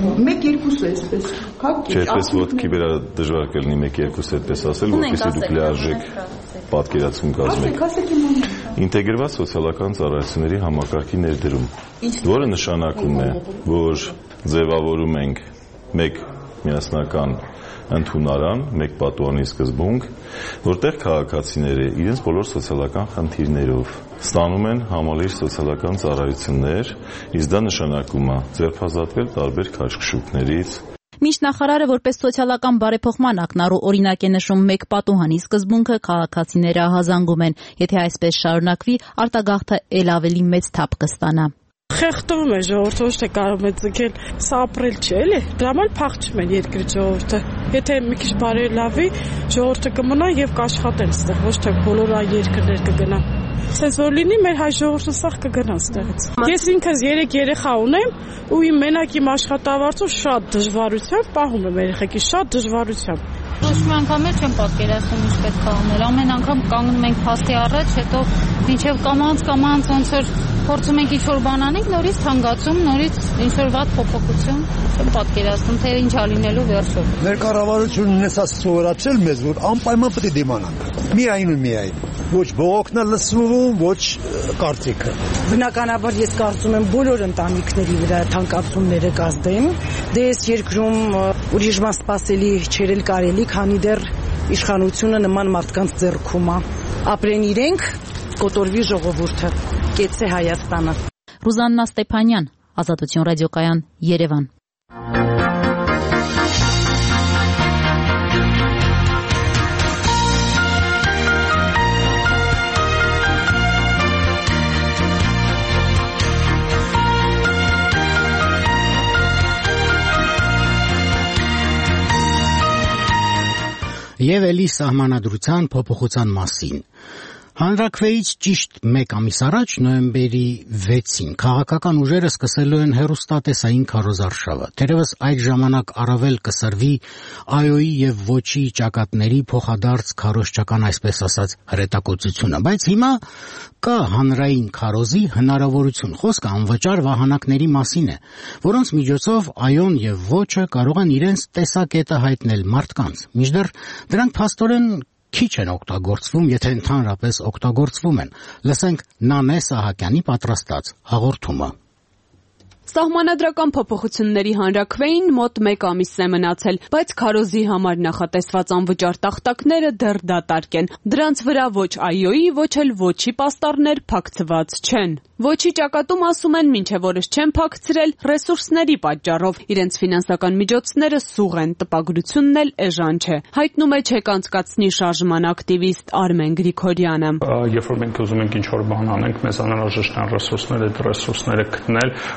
1-2 էսպես։ Չէ, այդպես ոտքի վրա դժվար կլինի 1-2 այդպես ասել, որպեսզի դուք լիարժեք պատկերացում կազմեք։ Ինտեգրված սոցիալական ծառայությունների համակարգի ներդրում, որը նշանակում է, որ ձևավորում ենք մեկ միասնական ընդունարան, մեկ պատուհանի սկզբունք, որտեղ քաղաքացիները իրենց բոլոր սոցիալական խնդիրներով ստանում են համալիր սոցիալական ծառայություններ, իսկ դա նշանակում է ձերբազատվել տարբեր քաշքշուկներից։ Մինչ նախարարը որպես սոցիալական բարեփոխման ակնառու օրինակ է նշում մեկ պատուհանի սկզբունքը, քաղաքացիները ահազանգում են, եթե այսպես շարունակվի, արտագաղթը ել ավելի մեծ թափ կստանա։ Խեղդվում է ժողովուրդը, ոչ թե կարող է ձգել, սա ապրել չէ, էլի։ Դրա համար փախչում են երկրի ժողովուրդը։ Եթե մի քիչ բարելավի, ժողովուրդը կմնա եւ կաշխատեն այստեղ, ոչ թե բոլոր այլ երկրներ կգնան։ Սենց որ լինի, մեր հայ ժողովուրդը սաղ կգնա այստեղից։ Ես ինքս 3 երեխա ունեմ ու իմ մենակ իմ աշխատավարձով շատ դժվարությամբ պահում եմ երեխեքի, շատ դժվարությամբ։ Ոչ մի անգամ էլ չեմ պատկերացնում ինչ պետք է անել։ Ամեն անգամ կանգնում ենք փաստի առաջ, հետո մինչև կամանց ոնց որ փորձում ենք ինչ-որ բան անենք, նորից թանկացում, նորից ինչ-որ վատ փոփոխություն, չեմ պատկերացնում, թե ինչ ա լինելու վերջում։ Մեր կառավարությունն էս սովորացրել մեզ, որ անպայման պետք է դիմանանք։ Միայն ու միայն։ Ոչ բողոքն է լսվում, ոչ կարծիքը։ Բնականաբար ես կարծում եմ բոլոր ընտանիքների վրա թանկացումները կազդեն։ Դե այս երկրում ուրիշ բան սպասելի չէր էլ կարելի, քանի դեռ իշխանությունը նման մարդկանց ձեռքում է։ Ապրեն իրենք, կոտորվի ժողովուրդը, կեցե Հայաստանը։ Ռուզաննա Ստեփանյան, Ազատություն ռադիոկայան, Երևան։ Եվ էլի սահմանադրության փոփոխության մասին։ Հանրաքվեից ճիշտ 1 ամիս առաջ, նոյեմբերի 6-ին, քաղաքական ուժերը սկսելու են հեռուստատեսային քարոզարշավը։ Թերևս այդ ժամանակ առավել կսրվի ԱՅՈ-ի եւ ոչի ճակատների փոխադարձ քարոզչական, այսպես ասած, հրետակոծությունը, բայց հիմա կա հանրային քարոզի հնարավորություն։ Խոսքը անվճար վահանակների մասին է, որոնց միջոցով ԱՅՈ-ն եւ ոչը կարող են իրենց տեսակետը հայտնել մարդկանց։ Մինչդեռ դրանք փաստորեն քիչ են օգտագործվում, եթե ընդհանրապես օգտագործվում են։ Լսենք Նանե Սահակյանի պատրաստած հաղորդումը։ Սահմանադրական փոփոխությունների հանրաքվեին մոտ 1 ամիս է մնացել, բայց քարոզի համար նախատեսված անվճար տախտակները դեռ դատարկ են։ Դրանց վրա ոչ ԱՅՈ-ի, ոչ էլ ոչի պաստառներ փակցված չեն։ Ոչի ճակատում ասում են, մինչև օրս չեն փակցրել ռեսուրսների պատճառով։ Իրենց ֆինանսական միջոցները սուղ են, տպագրությունն էլ էժան չէ։ Հայտնում է չեք անցկացնի շարժման ակտիվիստ Արմեն Գրիգորյանը։ Երբ որ մենք ուզում ենք ինչ-որ բան անենք, մեզ անհրաժեշտ են ռեսուրսները գտնել ու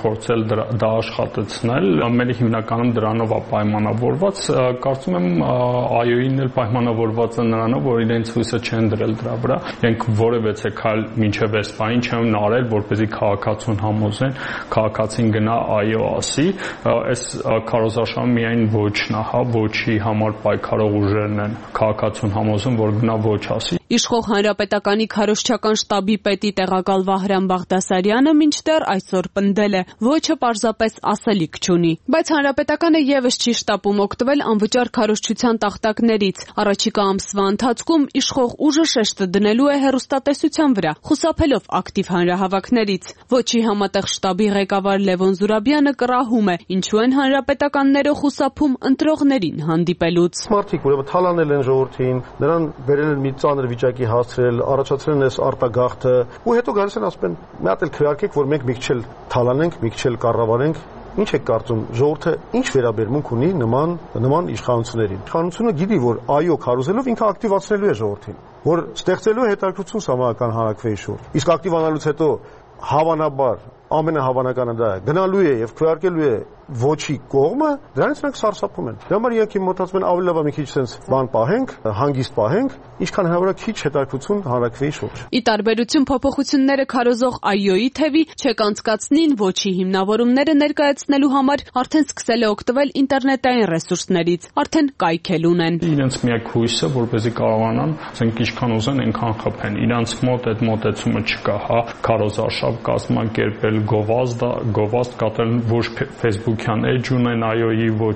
փորձել դա աշխատեցնել, ամենի հիմնականում դրանով է պայմանավորված, կարծում եմ այոյին էլ պայմանավորված է նրանով, որ իրենց հույսը չեն դրել դրա վրա, իրենք որևէ քայլ մինչև այս պահին չեն արել, որպեսզի քաղաքացուն համոզեն, քաղաքացին գնա այո ասի, այս քարոզարշավը միայն ոչն է, ոչի համար պայքարող ուժերն են քաղաքացուն համոզում, որ գնա ոչ ասի։ Իշխող հանրապետականի քարոզչական շտաբի պետի տեղակալ Վահրամ Բաղդասարյանը մինչդեռ այսօր պնդել է, ոչը պարզապես ասելիք չունի, բայց հանրապետականը եւս չի շտապում օգտվել անվճար քարոզչության տախտակներից։ Առաջիկա ամսվա ընթացքում իշխող ուժը շեշտը դնելու է հեռուստատեսության վրա, խուսափելով ակտիվ հանրահավաքներից։ Ոչի համատեղ շտաբի ղեկավար Լևոն Զուրաբյանը կռահում է, ինչու են հանրապետականները խուսափում ընտրողներին հանդիպելուց։ Մարդիկ ուրեմն թալանել են ժողովրդին, նրան բերել են մի ծանր վիճակի հասցրել, առաջացրել են այս արտագաղթը, ու հետո գալիս են ասում են, մի հատ էլ քվեարկեք, որ մենք մի քիչ էլ թալանենք, մի քիչ էլ կառավարենք։ Ինչ եք կարծում, ժողովուրդը ինչ վերաբերմունք ունի նման իշխանություններին։ Իշխանությունը գիտի, որ այո քարոզելով ինքը ակտիվացնելու է ժողովրդին, որ ստեղծելու է հետաքրքրություն համայնական հանրաքվեի շուրջ։ Իսկ ակտիվանալուց հետո հավանաբար ամենահավանականը դա է, գնալու է եւ քվեարկելու է ոչի կողմը, դրանից նրանք սարսափում են։ Դրա համար իհարկե մտածում են ավելի լավ է մի քիչ sense բան պահենք, հանգիստ պահենք, ինչքան հնարավոր է քիչ հետաքրքրություն հանրաքվեի շուրջ։ Ի տարբերություն փոփոխությունները քարոզող այոյի թևի չեք անցկացնին ոչի հիմնավորումները ներկայացնելու համար արդեն սկսել է օգտվել ինտերնետային ռեսուրսներից, արդեն կայքել ունեն։ Իրենց միակ հույսը, որպեսզի կարողանան, ասենք ինչքան ուզեն, այնքան խփեն։ Իրանց մոտ այդ մոտեցումը չկա, քարոզարշավ կազմակերպել, գովազդ կատարել, ոչ Facebook-յան էջ ունեն այոյի, ոչ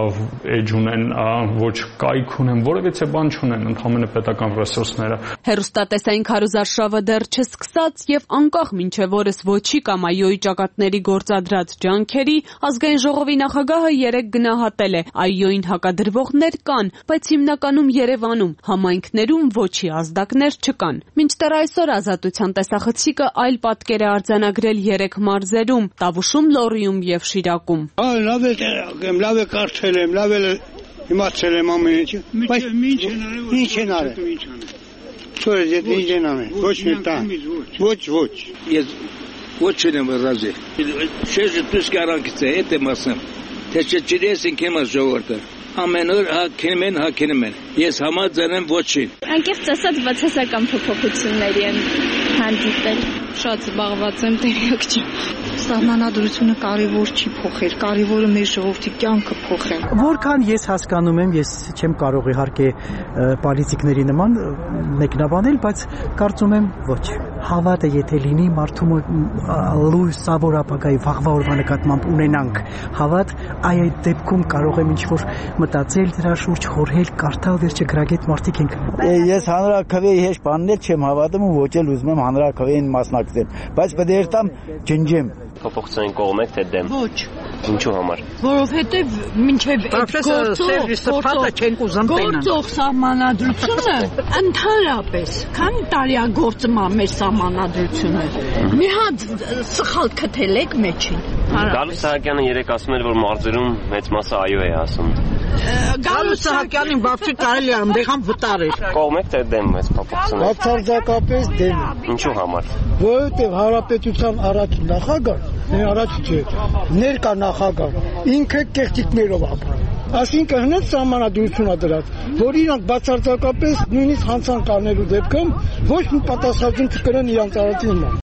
էջ ունեն, ոչ կայք ունեն, որևէ բան չունեն, ընդհանրապես պետական ռեսուրսները։ Հեռուստատեսային քարոզարշավը դեռ չսկսած եւ անկախ մինչեւ օրս ոչի կամ այոյի ճակատների գործադրած ջանքերի ազգային ժողովի նախագահը երեկ գնահատել է, այոյին հակադրվողներ կան, բայց հիմնականում Երևանում, համայնքներում ոչի ազդակներ չկան։ Մինչդեռ այսօր Ազատության տեսախցիկը այլ պատկեր է արձանագրել 3 մարզերում՝ Տավուշում, Լոռիում եւ Շիրակում։ Լավ է կարդել եմ, լավ է իմացել եմ ամեն ինչը, բայց ինչ են արել։ Չորս եթե ինչ են արել, ոչ մի տան, ոչ։ Ես ոչ չեմ ռազի։ Շեշը դուս կարանքից է, հետ եմ ասեմ, թե չչիրես ինք եմ ժողովրդը։ Ամեն օր հակենում են, ես համաձայն եմ ոչին։ Անկեղծ ասած բացասական փոփոխությունների են հանդիպել։ Շատ զբաղված եմ, տեղյակ չեմ։ Սահմանադրությունը կարևոր չի փոխել, կարևորը մեր ժողովրդի կյանքը փոխեն։ Որքան ես հասկանում եմ, ես չեմ կարող իհարկե պոլիտիկների նման մեկնաբանել, բայց կարծում եմ ոչ։ Հավատը եթե լինի, մարդու լույսավոր ապագայի վաղվա օրվա նկատմամբ ունենանք հավատ, այդ դեպքում կարող եմ ինչ-որ մտածել դրա շուրջ, խորհել, կարդալ, վերջը գրագետ մարդիկ ենք։ Ես հանրաքվեի հետ բաններ չեմ հավատում ու ոչ էլ ուզում եմ հանրաքվեին մասնակցել, բայց պետք է երթամ ջնջեմ։ Փոփոխության կողմ եք թե դեմ։ Ոչ։ Ինչու համար։ Որովհետև մինչև գործող սահմանադրությունը ընդհանրապես քանի տարի է գործում է մեր սահմանադրությունը։ Մի հատ սխալ քթել եք մեջին։ Գալուս Սահակյանը երեք ասում էր, որ մարզերում մեծ մասը այո է ասում։ Գալուս Սահակյանին բավարար կարելի է ընդեղան վտարել։ Կողմ եք թե դեմ այս փոփոխությունը։ Բացարձակապես դեմ։ Ինչու համար։ Որովհետև հանրապետության առաջ նախագահ, առաջ չէ, ներկա նախագահ, ինքը կեղծիքներով ապրում։ Այսինքն հենց սահմանադրությունա դրած, որ իրանք բացարձակապես նույնիսկ հանցանք անելու դեպքում ոչ մի պատասխանատվություն չկրեն իրանք արածի հիման։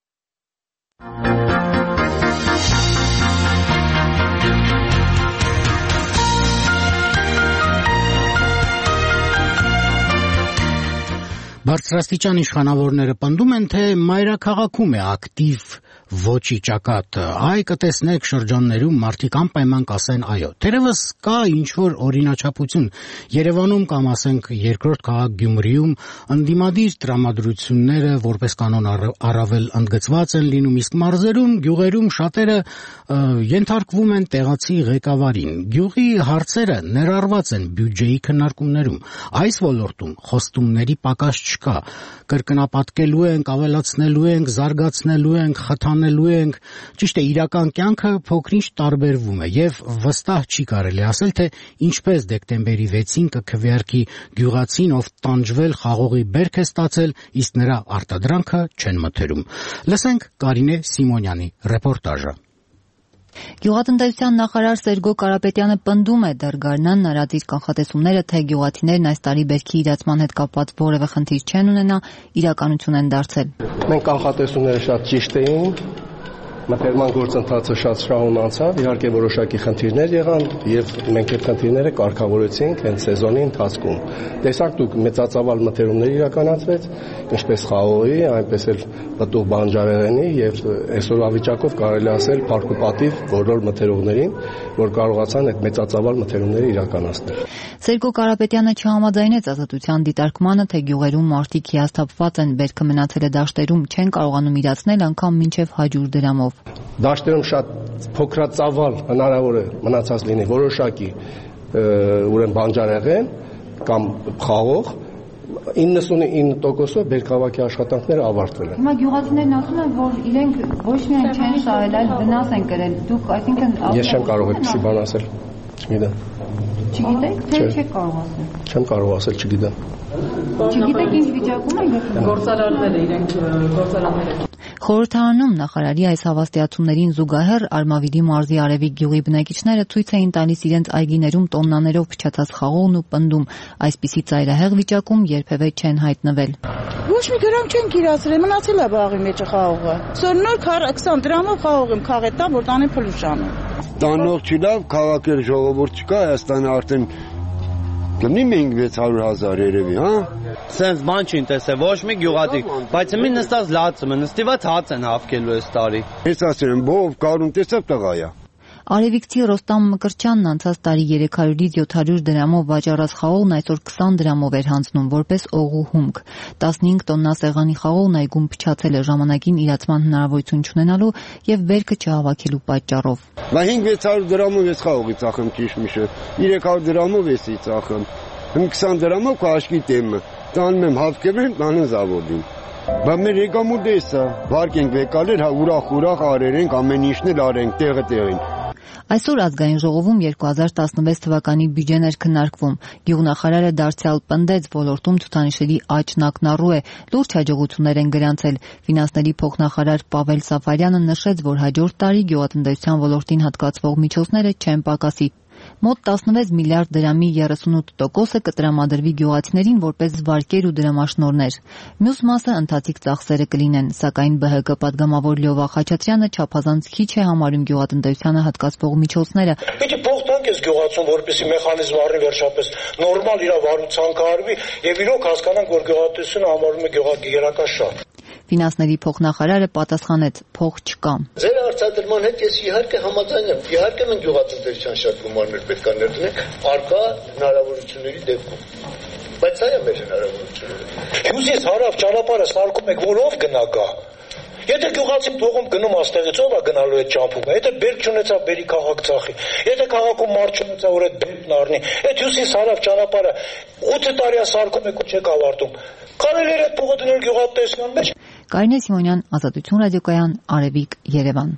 Բարձրաստիճան իշխանավորները պնդում են, թե մայրաքաղաքում է ակտիվ ոչի ճակատը, այ կտեսնեք շրջաններում մարդիկ անպայման կասեն այո։ Թերևս կա ինչ-որ օրինաչափություն Երևանում կամ ասենք երկրորդ քաղաք Գյումրիում ընդդիմադիր տրամադրությունները որպես կանոն առավել ընդգծված են լինում, իսկ մարզերում, գյուղերում շատերը ենթարկվում են տեղացի ղեկավարին։ Գյուղի հարցերը ներառված են բյուջեի քննարկումներում։ Այս ոլորտում խոստումների պակաս չկա։ Կրկնապատկելու ենք, ավելացնելու ենք, զարգացնելու ենք, խթանելու ենք, ճիշտ է, իրական կյանքը փոքրինչ տարբերվում է եւ վստահ չի կարելի ասել, թե ինչպես դեկտեմբերի 6-ին կքվեարկի գյուղացին, ով տանջվել խաղողի բերք է ստացել, իսկ նրա արտադրանքը չեն մթերում։ Լսենք Կարինե Սիմոնյանի ռեպորտաժը։ Գյուղատնտեսության նախարար Սերգո Կարապետյանը պնդում է դեռ գարնանն արած իր կանխատեսումները, թե գյուղացիներն այս տարի բերքի իրացման հետ կապված որևէ խնդիր չեն ունենա, իրականություն են դարձել։ Մենք կանխատեսումները շատ ճիշտ էին, մտերման գործընթացը շատ շահուն անցավ, իհարկե որոշակի խնդիրներ եղան եւ մենք այդ խնդիրները կարգավորեցինք հենց սեզոնի ընթացքում։ Տեսակ դուք մեծածավալ մթերումներ իրականացվեց, ինչպես խաղողի, այնպես էլ պտուղ բանջարեղենի եւ այսօրվա վիճակով կարելի ասել փառքուպատիվ բոլոր մթերողներին, որ կարողացան այդ մեծածավալ մթերումները իրականացնել։ Սերգո Կարապետյանը չհամաձայնեց Ազատության դիտարկմանը, թե գյուղերում մարդիկ հիասթափված են, բերքը մնացել է դաշտերում, չեն կարողանում իրացնել անգամ մինչև հաջուր դրամով։ Դաշտերում շատ փոքրածավալ հնարավոր է մնացած լինի որոշակի ուրեմն բանջարեղեն կամ խաղող 99%-ով բերքահավաքի աշխատանքները ավարտվել են։ Հիմա գյուղացիներն ասում են, որ իրենք ոչ միայն չեն շահել, այլ վնաս են կրել։ Դուք այսինքն Ես չեմ կարող այդպիսի բան ասել։ Չգիտեմ։ Չգիտեք, թե չեք կարող ասել։ Չեմ կարող ասել, չգիտեմ։ Չգիտեք ինչ վիճակում են գործարարները իրենք գործարանները։ Խորհրդարանում նախարարի այս հավաստիացումներին զուգահեռ Արմավիրի մարզի Արևիկ գյուղի բնակիչները ցույց էին տալիս իրենց այգիներում տոննաներով փչացած խաղողն ու պնդում, այսպիսի ծայրահեղ վիճակում երբևէ չեն հայտնվել։ Ոչ մի դրամ չեն կիրացրել, մնացել է բաղի մեջը խաղողը։ Սոր նոր 20 դրամով խաղող եմ քաղետա, որ տանի փլուշանը։ Տանող չիլավ, քաղաքել ժողովուրդ չկա, Հայաստանը արդեն գնի 500,000 երևի, հա։ Սենց բան չին տեսել, ոչ մի գյուղատի, բայց մի նստած լացում են, նստիված հաց են հավքելու այս տարի։ Ես ասել եմ, բով կարուն տեսավ տղայա։ Արևիկցի Ռոստամ Մկրտչյանն անցած տարի 300-ից 700 դրամով վաճառած խաղողն այսօր 20 դրամով էր հանձնում որպես օղու հումք։ 15 տոննա սեղանի խաղողն այգում փչացել է ժամանակին իրացման հնարավորություն չունենալու եւ բերքը չհավաքելու պատճառով։ Բա 500-600 դրամով ես խաղողի ծախեմ ճիշտ-միշտ, 300 դրամով էսի ծախեմ, 20 դրամով քաշքի տեմը, տանում եմ հավքել, տանում զավոդին։ Բա մեր եկամուտը էսա, վարկենք վեկալեր, հա ուրախ արերենք, ամեն ինչն էլ արենք տեղը-տեղին։ Այսօր ազգային ժողովում 2016 թվականի բյուջեն էր քննարկվում։ Գյուղնախարարը դարձյալ պնդեց, ոլորտում ցուցանիշերի աճն ակնառու է, լուրջ հաջողություններ են գրանցել։ Ֆինանսների փոխնախարար Պավել Սաֆարյանը նշեց, որ հաջորդ տարի գյուղատնտեսության ոլորտին հատկացվող միջոցները չեն պակասի։ Մոտ 16 միլիարդ դրամի 38%-ը կտրամադրվի գյուղացիներին որպես վարկեր ու դրամաշնորհներ։ Մյուս մասը ընթացիկ ծախսերը կլինեն, սակայն ԲՀԿ պատգամավոր Լյովա Խաչատրյանը չափազանց քիչ է համարում գյուղատնտեսությանը հատկացվող միջոցները։ Պիտի փող տանք այս գյուղացուն, որպեսզի մեխանիզմը առնի վերջապես նորմալ իր վարուցանքը արվի եւ իրոք հասկանանք, որ գյուղատնտեսությունը համարվում է գյուղագերակա շահ։ Ֆինանսների փոխնախարարը պատասխանեց. փող չկա։ Ձեր արտադրման հետ ես իհարկե համաձայն եմ։ Իհարկե մենք գյուղատնտեսության շատ գումարներ պետք է ներդնենք արկա հնարավորությունների դեպքում։ Բայց սա է մեր հնարավորությունը։ Հյուսիս հարավ ճանապարհը սարքում եք, որով գնա գա։ Եթե գյուղացին փողում գնում աստեղից, ով է գնալու այդ ճամփուկը։ Եթե բերք չունեցա, բերի քաղաք ծախի։ Եթե քաղաքում մարդ չունեցա, որ այդ բերքն առնի։ Այդ հյուսիս հարավ ճանապարհը 8 տարի սարքում եք ու չեք ավարտում։ Կարելի է այդ փողը դնել գյուղատնտեսության մեջ։ Կարինե Սիմոնյան, Ազատություն ռադիոկայան, Արևիկ, Երևան։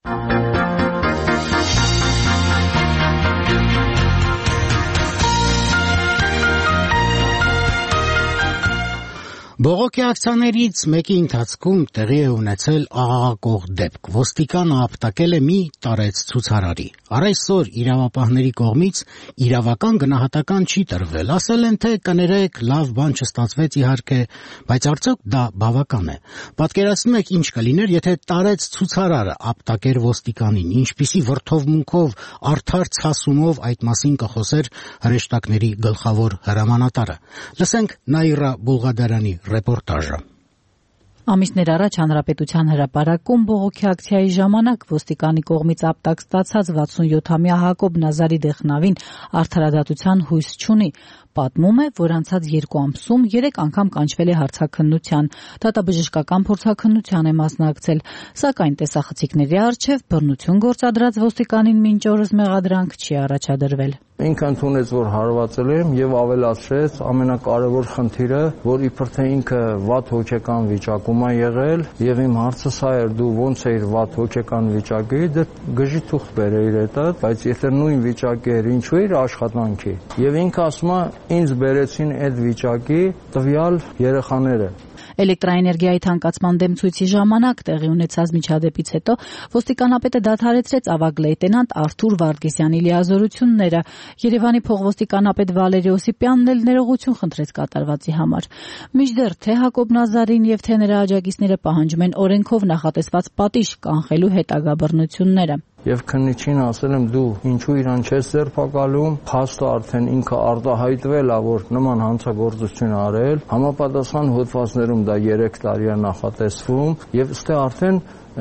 Բողոքի ակցիաներից մեկի ընթացքում տեղի է ունեցել աղաղակող դեպք։ Ոստիկանը ապտակել է մի տարեց ցուցարարի։ Առայսօր իրավապահների կողմից իրավական գնահատական չի տրվել։ Ասել են, թե կներեք, լավ բան չստացվեց իհարկե, բայց արդյոք դա բավական է։ Պատկերացնում եք ինչ կլիներ, եթե տարեց ցուցարարը ապտակեր ոստիկանին, ինչպիսի վրդովմունքով, արդար ցասումով այդ մասին կխոսեր հրեշտակների գլխավոր հրամանատարը։ Լսենք Նաիրա Բուլղադարյանի ռեպորտաժը։ Ամիսներ առաջ Հանրապետության հրապարակում բողոքի ակցիայի ժամանակ ոստիկանի կողմից ապտակ ստացած 67-ամյա Հակոբ Նազարի Դեխնավին արդարադատության հույս չունի։ Պատմում է, որ անցած 2 ամսում 3 անգամ կանչվել է հարցաքննության, դատաբժշկական փորձաքննության է մասնակցել, սակայն տեսախցիկների առջև բռնություն գործադրած ոստիկանին մինչ օրս մեղադրանք չի առաջադրվել։ Ինքը ընդունեց, որ հարվածել եմ եւ ավելացրեց ամենակարևոր խնդիրը, որ իբր թե ինքը վատ հոգեկան վիճակում է եղել եւ իմ հարցը սա էր, դու ոնց էիր վատ հոգեկան վիճակի, դե գժի թուղթ բերեիր հետը, բայց եթե նույն վիճակի էր, ինչու էր աշխատանքի։ Եվ ինքը ասում է, ինձ բերեցին այդ վիճակի տվյալ երեխաները։ Էլեկտրաէներգիայի թանկացման դեմ ցույցի ժամանակ տեղի ունեցած միջադեպից հետո ոստիկանապետը դադարեցրեց ավագ լեյտենանտ Արթուր Վարդգեսյանի լիազորությունները։ Երևանի փոխոստիկանապետ Վալերի Օսիպյանն էլ ներողություն խնդրեց կատարվածի համար։ Մինչդեռ թե Հակոբ Նազարին եւ թե նրա աջակիցները պահանջում են օրենքով նախատեսված պատիժ կանխելու հետագա բռնությունները։ Եվ քննիչին ասել եմ դու ինչու իրան չես ձերբակալում, փաստը արդեն ինքը արտահայտվել է, որ նման հանցագործություն արել, համապատասխան հոդվածներում դա 3 տարի է նախատեսվում եւ ըստեղ արդեն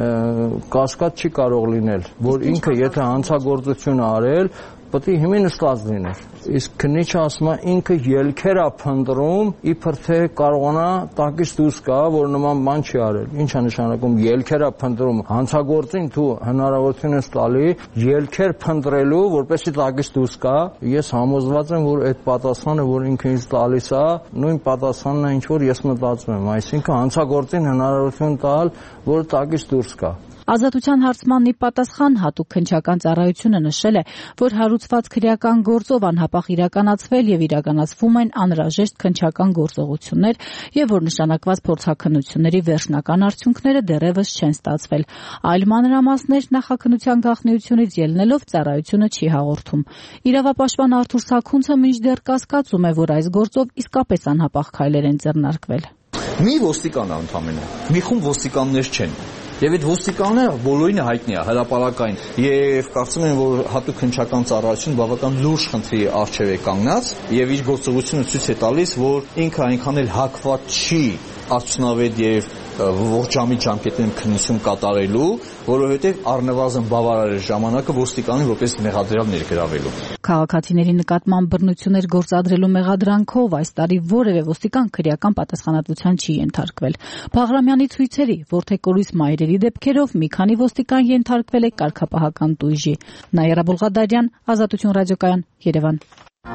կասկած չի կարող լինել, որ ինքը եթե հանցագործություն արել, պետք է հիմա նստած լիներ։ Իսկ քննիչը ասում է ինքը ելքեր է փնտրում, իբր թե կարողանա տակից դուրս գա, որ նման բան չի արել։ Ինչ է նշանակում ելքեր է փնտրում։ Հանցագործին դու հնարավորություն ես տալի ելքեր փնտրելու, որպեսզի տակից դուրս գա։ Ես համոզված եմ, որ այդ պատասխանը, որ ինքը ինձ տալիս է, նույն պատասխանն է, ինչ որ ես մտածում եմ, այսինքն հանցագործին հնարավորություն տալ, որ տակից դուրս գա։ Ազատության հարցմանն ի պատասխան հատուկ քննչական ծառայությունը նշել է, որ հարուցված քրեական գործով անհապաղ իրականացվել եւ իրականացվում են անհրաժեշտ քննչական գործողություններ եւ որ նշանակված փորձաքննությունների վերջնական արդյունքները դեռևս չեն ստացվել։ Այլ մանրամասներ նախաքննության գաղտնիությունից ելնելով ծառայությունը չի հաղորդում։ Իրավապաշտպան Արթուր Սաքունցը մինչդեռ կասկածում է, որ այս գործով իսկապես անհապաղ քայլեր են ձեռնարկվել։ Մի ոստիկան է ընդհանրապես, մի խումբ ոստիկաններ չեն։ Եվ այդ ոստիկանները բոլորին հայտնի է, հրապարակային, եւ կարծում եմ, որ հատուկ քննչական ծառայությունը բավական լուրջ խնդրի առջև է կանգնած եւ իր գործողությունը ցույց է տալիս, որ ինքը այնքան էլ հակված չի արդյունավետ եւ ողջամիտ ժամկետներում քննություն կատարելու, որովհետեւ առնվազն բավարար է ժամանակը ոստիկանին որպես մեղադրյալ ներգրավելու։ Քաղաքացիների նկատմամբ բռնություններ գործադրելու մեղադրանքով այս տարի որևէ ոստիկան քրեական պատասխանատվության չի ենթարկվել։ Բաղրամյանի ցույցերի որդեկորույս մայրերի դեպքերով մի քանի ոստիկան ենթարկվել է կարգապահական տույժի։ Նաիրա Բուլղադարյան, Ազատություն ռադիոկայան, Երևան։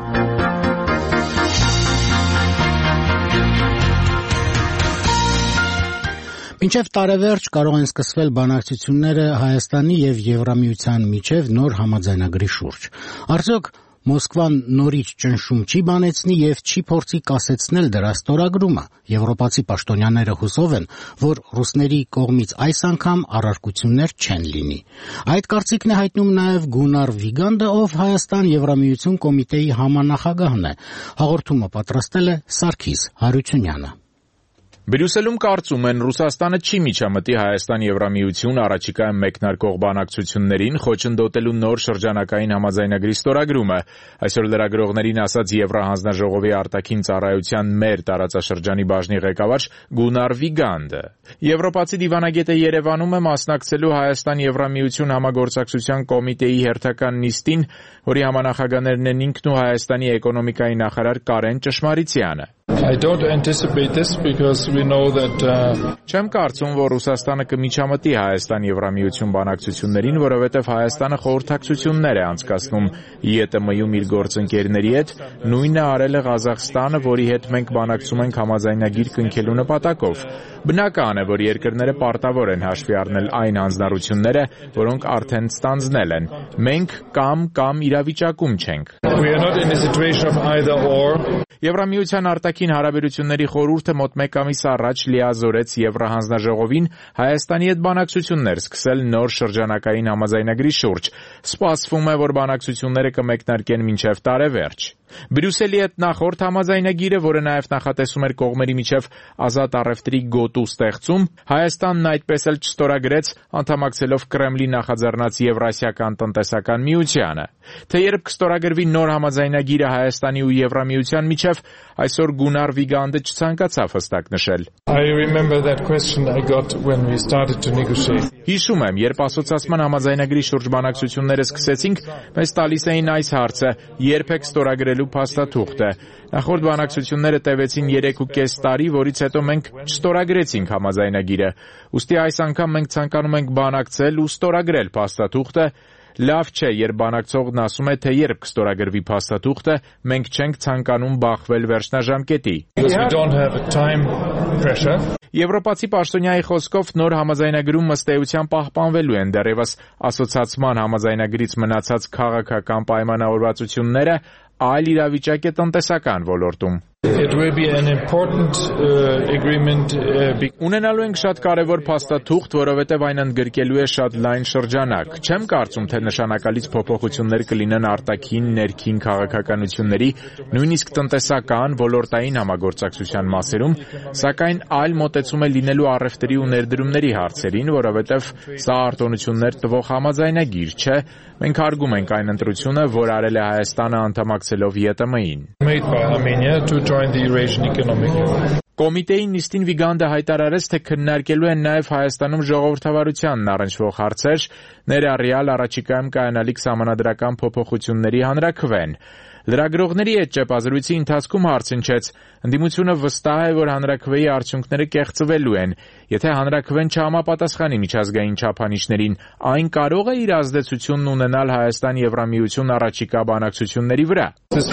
Մինչև տարեվերջ կարող են սկսվել բանակցությունները Հայաստանի եւ Եվրամիության միջև նոր համաձայնագրի շուրջ։ Արդյոք Մոսկվան նորից ճնշում չի բանեցնի եւ չի փորձի կասեցնել դրա ստորագրումը։ Եվրոպացի պաշտոնյաները հուսով են, որ ռուսների կողմից այս անգամ առարկություններ չեն լինի։ Այդ կարծիքն է հայտնում նաեւ Գունար Վիգանդը, ով Հայաստան-Եվրամիություն կոմիտեի համանախագահն է։ Հաղորդումը պատրաստել է Սարգիս Հարությունյանը։ Բրյուսելում կարծում են, Ռուսաստանը չի միջամտի Հայաստան-Եվրամիություն առաջիկայում մեկնարկող բանակցություններին խոչընդոտելու նոր շրջանակային համաձայնագրի ստորագրումը, այսօր լրագրողներին ասաց Եվրահանձնաժողովի արտաքին ծառայության մեր տարածաշրջանի բաժնի ղեկավար Գունար Վիգանդը։ Եվրոպացի դիվանագետը Երևանում է մասնակցելու Հայաստան-Եվրամիություն համագործակցության կոմիտեի հերթական նիստին, որի համանախագահներն են ինքն ու Հայաստանի էկոնոմիկայի նախարար Կարեն Ճշմարիցյանը։ Չեմ կարծում, որ Ռուսաստանը կմիջամտի Հայաստան-Եվրամիություն բանակցություններին, որովհետև Հայաստանը խորհրդակցություններ է անցկացնում ԵՏՄ-ում իր գործընկերների հետ, նույնը արել է Ղազախստանը, որի հետ մենք բանակցում ենք համաձայնագիր կնքելու նպատակով։ Բնական է, որ երկրները պարտավոր են հաշվի առնել այն հանձնառությունները, որոնք արդեն ստանձնել են։ Մենք կամ իրավիճակում չենք։ Եվրամիության արտաքին հարաբերությունների խորհուրդը մոտ 1 ամիս առաջ լիազորեց Եվրահանձնաժողովին Հայաստանի հետ բանակցություններ սկսել նոր շրջանակային համաձայնագրի շուրջ։ Սպասվում է, որ բանակցությունները կմեկնարկեն մինչև տարեվերջ։ Բրյուսելի հետ նախորդ համաձայնագիրը, որը նաև նախատեսում էր կողմերի միջև ազատ առևտրի գոտու ստեղծում, Հայաստանն այդպես էլ չստորագրեց, անդամակցելով Կրեմլի նախաձեռնած Եվրասիական տնտեսական միությանը։ Թե երբ կստորագրվի նոր համաձայնագիրը Հայաստանի ու Եվրամիության միջև, այսօր Գունար Վիգանդը չցանկացավ հստակ նշել։ Հիշում եմ, երբ ասոցիացման համաձայնագրի շուրջ բանակցությունները սկսեցինք, մեզ տալիս էին այս հարցը՝ երբ եք ստորագրելու փաստաթուղթը։ Նախորդ բանակցությունները տևեցին 3.5 տարի, որից հետո մենք չստորագրեցինք համաձայնագիրը։ Ուստի այս անգամ մենք ցանկանում ենք բանակցել ու ստորագրել փաստաթուղթը։ Լավ չէ, երբ բանակցողն ասում է, թե երբ կստորագրվի փաստաթուղթը, մենք չենք ցանկանում բախվել վերջնաժամկետի։ Եվրոպացի պաշտոնյայի խոսքով նոր համաձայնագրում ըստ էության պահպանվելու են դեռևս ասոցիացման համաձայնագրից մնացած քաղաքական պայմանավորվածությունները, այլ իրավիճակ է տնտեսական ոլորտում։ Ունենալու ենք շատ կարևոր փաստաթուղթ, որովհետև այն ընդգրկելու է շատ լայն շրջանակ։ Չեմ կարծում, թե նշանակալից փոփոխություններ կլինեն արտաքին, ներքին քաղաքականությունների, նույնիսկ տնտեսական, ոլորտային համագործակցության մասերում, սակայն այլ մոտեցում է լինելու առևտրի ու ներդրումների հարցերին, որովհետև սա արտոնություններ տվող համաձայնագիր չէ։ Մենք հարգում ենք այն ընտրությունը, որ արել է Հայաստանը անդամակցելով ԵՏՄ-ին։ Կոմիտեի նիստին Վիգանդը հայտարարեց, թե քննարկելու են նաև Հայաստանում ժողովրդավարությանն առնչվող հարցեր, ներառյալ առաջիկայում կայանալիք սահմանադրական փոփոխությունների հանրաքվեն։ Լրագրողների հետ ճեպազրույցի ընթացքում հարցնչեց. ընդդիմությունը վստահ է, որ հանրաքվեի արդյունքները կեղծվելու են։ Եթե հանրաքվեն չհամապատասխանի միջազգային չափանիշներին, այն կարող է իր ազդեցությունն ունենալ Հայաստան-Եվրամիություն առաջիկա բանակցությունների վրա։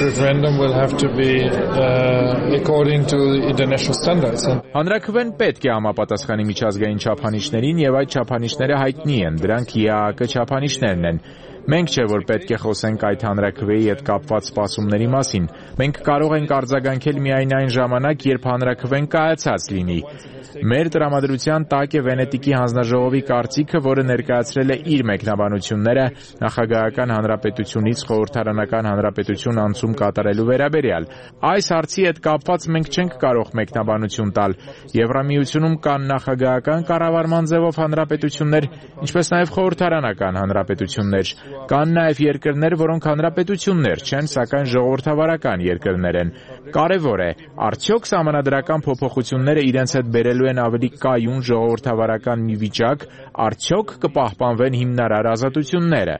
Հանրաքվեն պետք է համապատասխանի միջազգային չափանիշներին, եւ այդ չափանիշները հայտնի են, դրանք ԵԱՀԿ չափանիշներն են։ Մենք չէ, որ պետք է խոսենք այդ հանրաքվեի հետ կապված սպասումների մասին։ Մենք կարող ենք արձագանքել միայն այն ժամանակ, երբ հանրաքվեն կայացած լինի։ Մեր տրամադրության տակ է Վենետիկի հանձնաժողովի կարծիքը, որը ներկայացրել է իր մեկնաբանությունները նախագահական հանրապետությունից խորհրդարանական հանրապետություն անցում կատարելու վերաբերյալ։ Այս հարցի հետ կապված մենք չենք կարող մեկնաբանություն տալ։ Եվրամիությունում կան նախագահական կառավարման ձևով հանրապետություններ, ինչպես նաև խորհրդարանական հանրապետություններ։ Կան նաև երկրներ, որոնք հանրապետություններ չեն, սակայն ժողովրդավարական երկրներ են։ Կարևոր է, արդյոք սահմանադրական փոփոխությունները իրենց հետ բերելու են ավելի կայուն ժողովրդավարական մի վիճակ, արդյոք կպահպանվեն հիմնարար ազատությունները։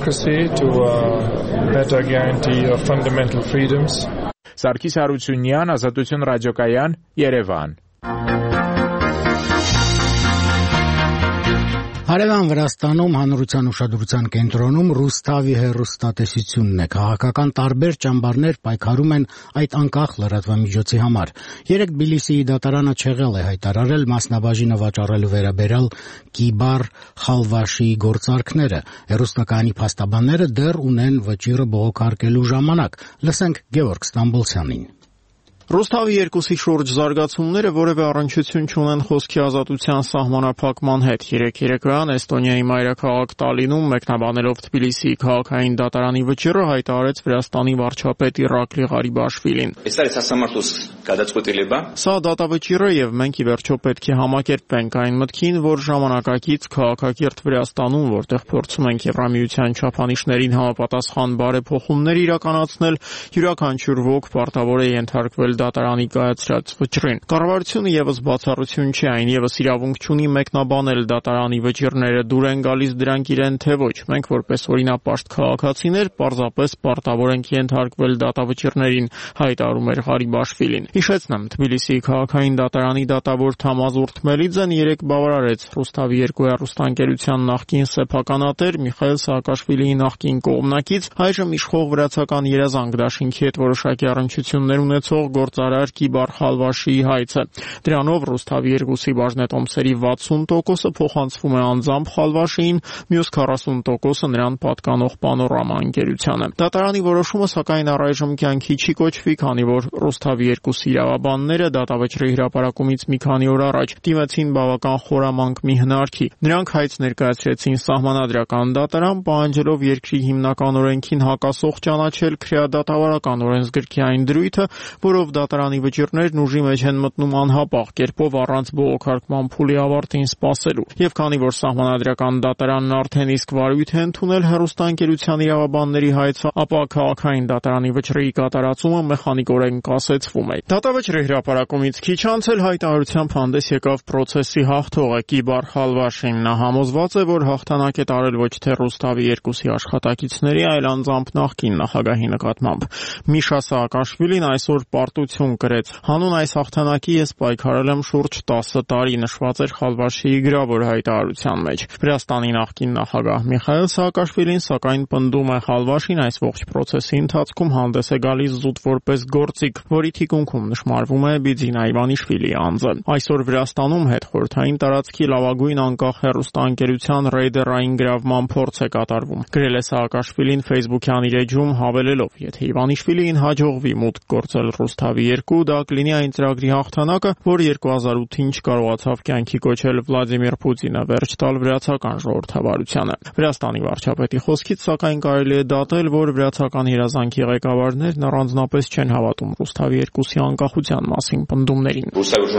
Սարգիս Հարությունյան, Ազատություն ռադիոկայան, Երևան։ Հարևան Վրաստանում հանրության ուշադրության կենտրոնում Ռուսթավի հեռուստատեսությունն է։ Քաղաքական տարբեր ճամբարներ պայքարում են այդ անկախ լրատվամիջոցի համար։ Երեկ Թբիլիսիի դատարանը չեղել է հայտարարել մասնաբաժինը վաճառելու վերաբերյալ Կիբար Խալվաշիի գործարքները։ Հեռուստակայանի փաստաբանները դեռ ունեն վճիռը բողոքարկելու ժամանակ։ Լսենք Գևորգ Ստամբոլցյանին։ Ռուսթավի 2-ի շուրջ զարգացումները որևէ առնչություն չունեն խոսքի ազատության սահմանափակման հետ։ Երեկոյան Էստոնիայի մայրաքաղաք Տալինում մեկնաբանելով Թբիլիսիի քաղաքային դատարանի վճիռը հայտարարեց Վրաստանի վարչապետ Իրակլի Ղարիբաշվիլին։ Սա դատավճիռ է եւ մենք ի վերջո պետք է համակերպենք այն մտքին, որ ժամանակակից քաղաքակիրթ Վրաստանում, որտեղ փորձում ենք Եվրամիության չափանիշներին համապատասխան բարեփոխումներ իրականացնել, յուրաքանչյուր ոք պարտավոր է ենթարկվել դատարանի կայացրած վճռին։ Կառավարությունը եւս բացառություն չի, այն եւս իրավունք չունի մեկնաբանել դատարանի վճիռները դուր են գալիս դրանք իրեն թե ոչ։ Մենք որպես օրինապաշտ քաղաքացիներ պարզապես պարտավոր ենք ենթարկվել դատավճիռներին, հայտարարում էր Ղարիբաշվիլին։ Հիշեցնեմ, Թբիլիսիի քաղաքային դատարանի դատավոր Թամազ Ուրթմելիձեն երեկ բավարարեց Ռուսթավի 2 հեռուստաընկերության նախկին սեփականատեր Միխայել Սաակաշվիլիի նախկին կողմնակից, այժմ իշխող վրացական երազանք դաշինքի հետ որոշակի առնչություններ ունեցող գործարար Կիբար Խալվաշիի հայցը։ Դրանով Ռուսթավի 2-ի բաժնետոմսերի 60%-ը փոխանցվում է անձամբ Խալվաշիին, մյուս 40%-ը նրան պատկանող Պանորամա ընկերությանը։ Դատարանի որոշումը սակայն առայժմ կյանքի չի կոչվի, քանի որ Ռուսթավի 2 իրավաբանները դատավճռի հրապարակումից մի քանի օր առաջ դիմեցին բավական խորամանկ մի հնարքի։ Նրանք հայց ներկայացրեցին սահմանադրական դատարան, պահանջելով երկրի հիմնական օրենքին հակասող ճանաչել քրեադատավարական օրենսգրքի այն դրույթը, որով դատարանի վճիռներն ուժի մեջ են մտնում անհապաղ կերպով առանց բողոքարկման փուլի ավարտին սպասելու։ Եվ քանի որ սահմանադրական դատարանն արդեն իսկ վարույթ է ընդունել հեռուստաընկերության իրավաբանների հայցը, ապա քաղաքային դատարանի վճռի կատարածումը մեխանիկորեն կասեցվում է։ Դատավճռի հրապարակումից քիչ անց էլ հայտարարությամբ հանդես եկավ պրոցեսի հաղթողը Կիբար Խալվաշին։ Նա համոզված է, որ հաղթանակ է տարել ոչ թե Ռուսթավի 2-ի աշխատակիցների, այլ անձամբ նախկին նախագահի նկատմամբ։ Միշա Սաակաշվիլին այսօր պարտություն կրեց։ Հանուն այս հաղթանակի ես պայքարել եմ շուրջ 10 տարի, նշված էր Խալվաշիի գրավոր հայտարարության մեջ։ Վրաստանի նախկին նախագահ Միխայել Սաակաշվիլին սակայն պնդում է Խալվաշին այս ողջ պրոցեսի ընթացքում հանդես է գալիս զուտ որպես գործիք, որի թիկունքում նշмарվում է Բիձինա Իվանիշվիլիի անձը։ Այսօր Վրաստանում հետխորհրդային տարածքի լավագույն անկախ հեռուստաընկերության ռեյդերային գրավման փորձ է կատարվում։ Գրել է Սաակաշվիլին Facebook-յան իր էջում հավելելով. եթե Իվանիշվիլիին հաջողվի մուտք գործել Ռուսթավի Ռուստավի 2 դա կլինի այն ծրագրի հաղթանակը, որ 2008-ին չկարողացավ կյանքի կոչել Վլադիմիր Պուտինը, վերջ տալ վրացական ժողովրդավարությանը։ Վրաստանի վարչապետի խոսքից սակայն կարելի է դատել, որ վրացական երազանքի ղեկավարներն առանձնապես չեն հավատում Ռուստավի 2-ի անկախության մասին պնդումներին։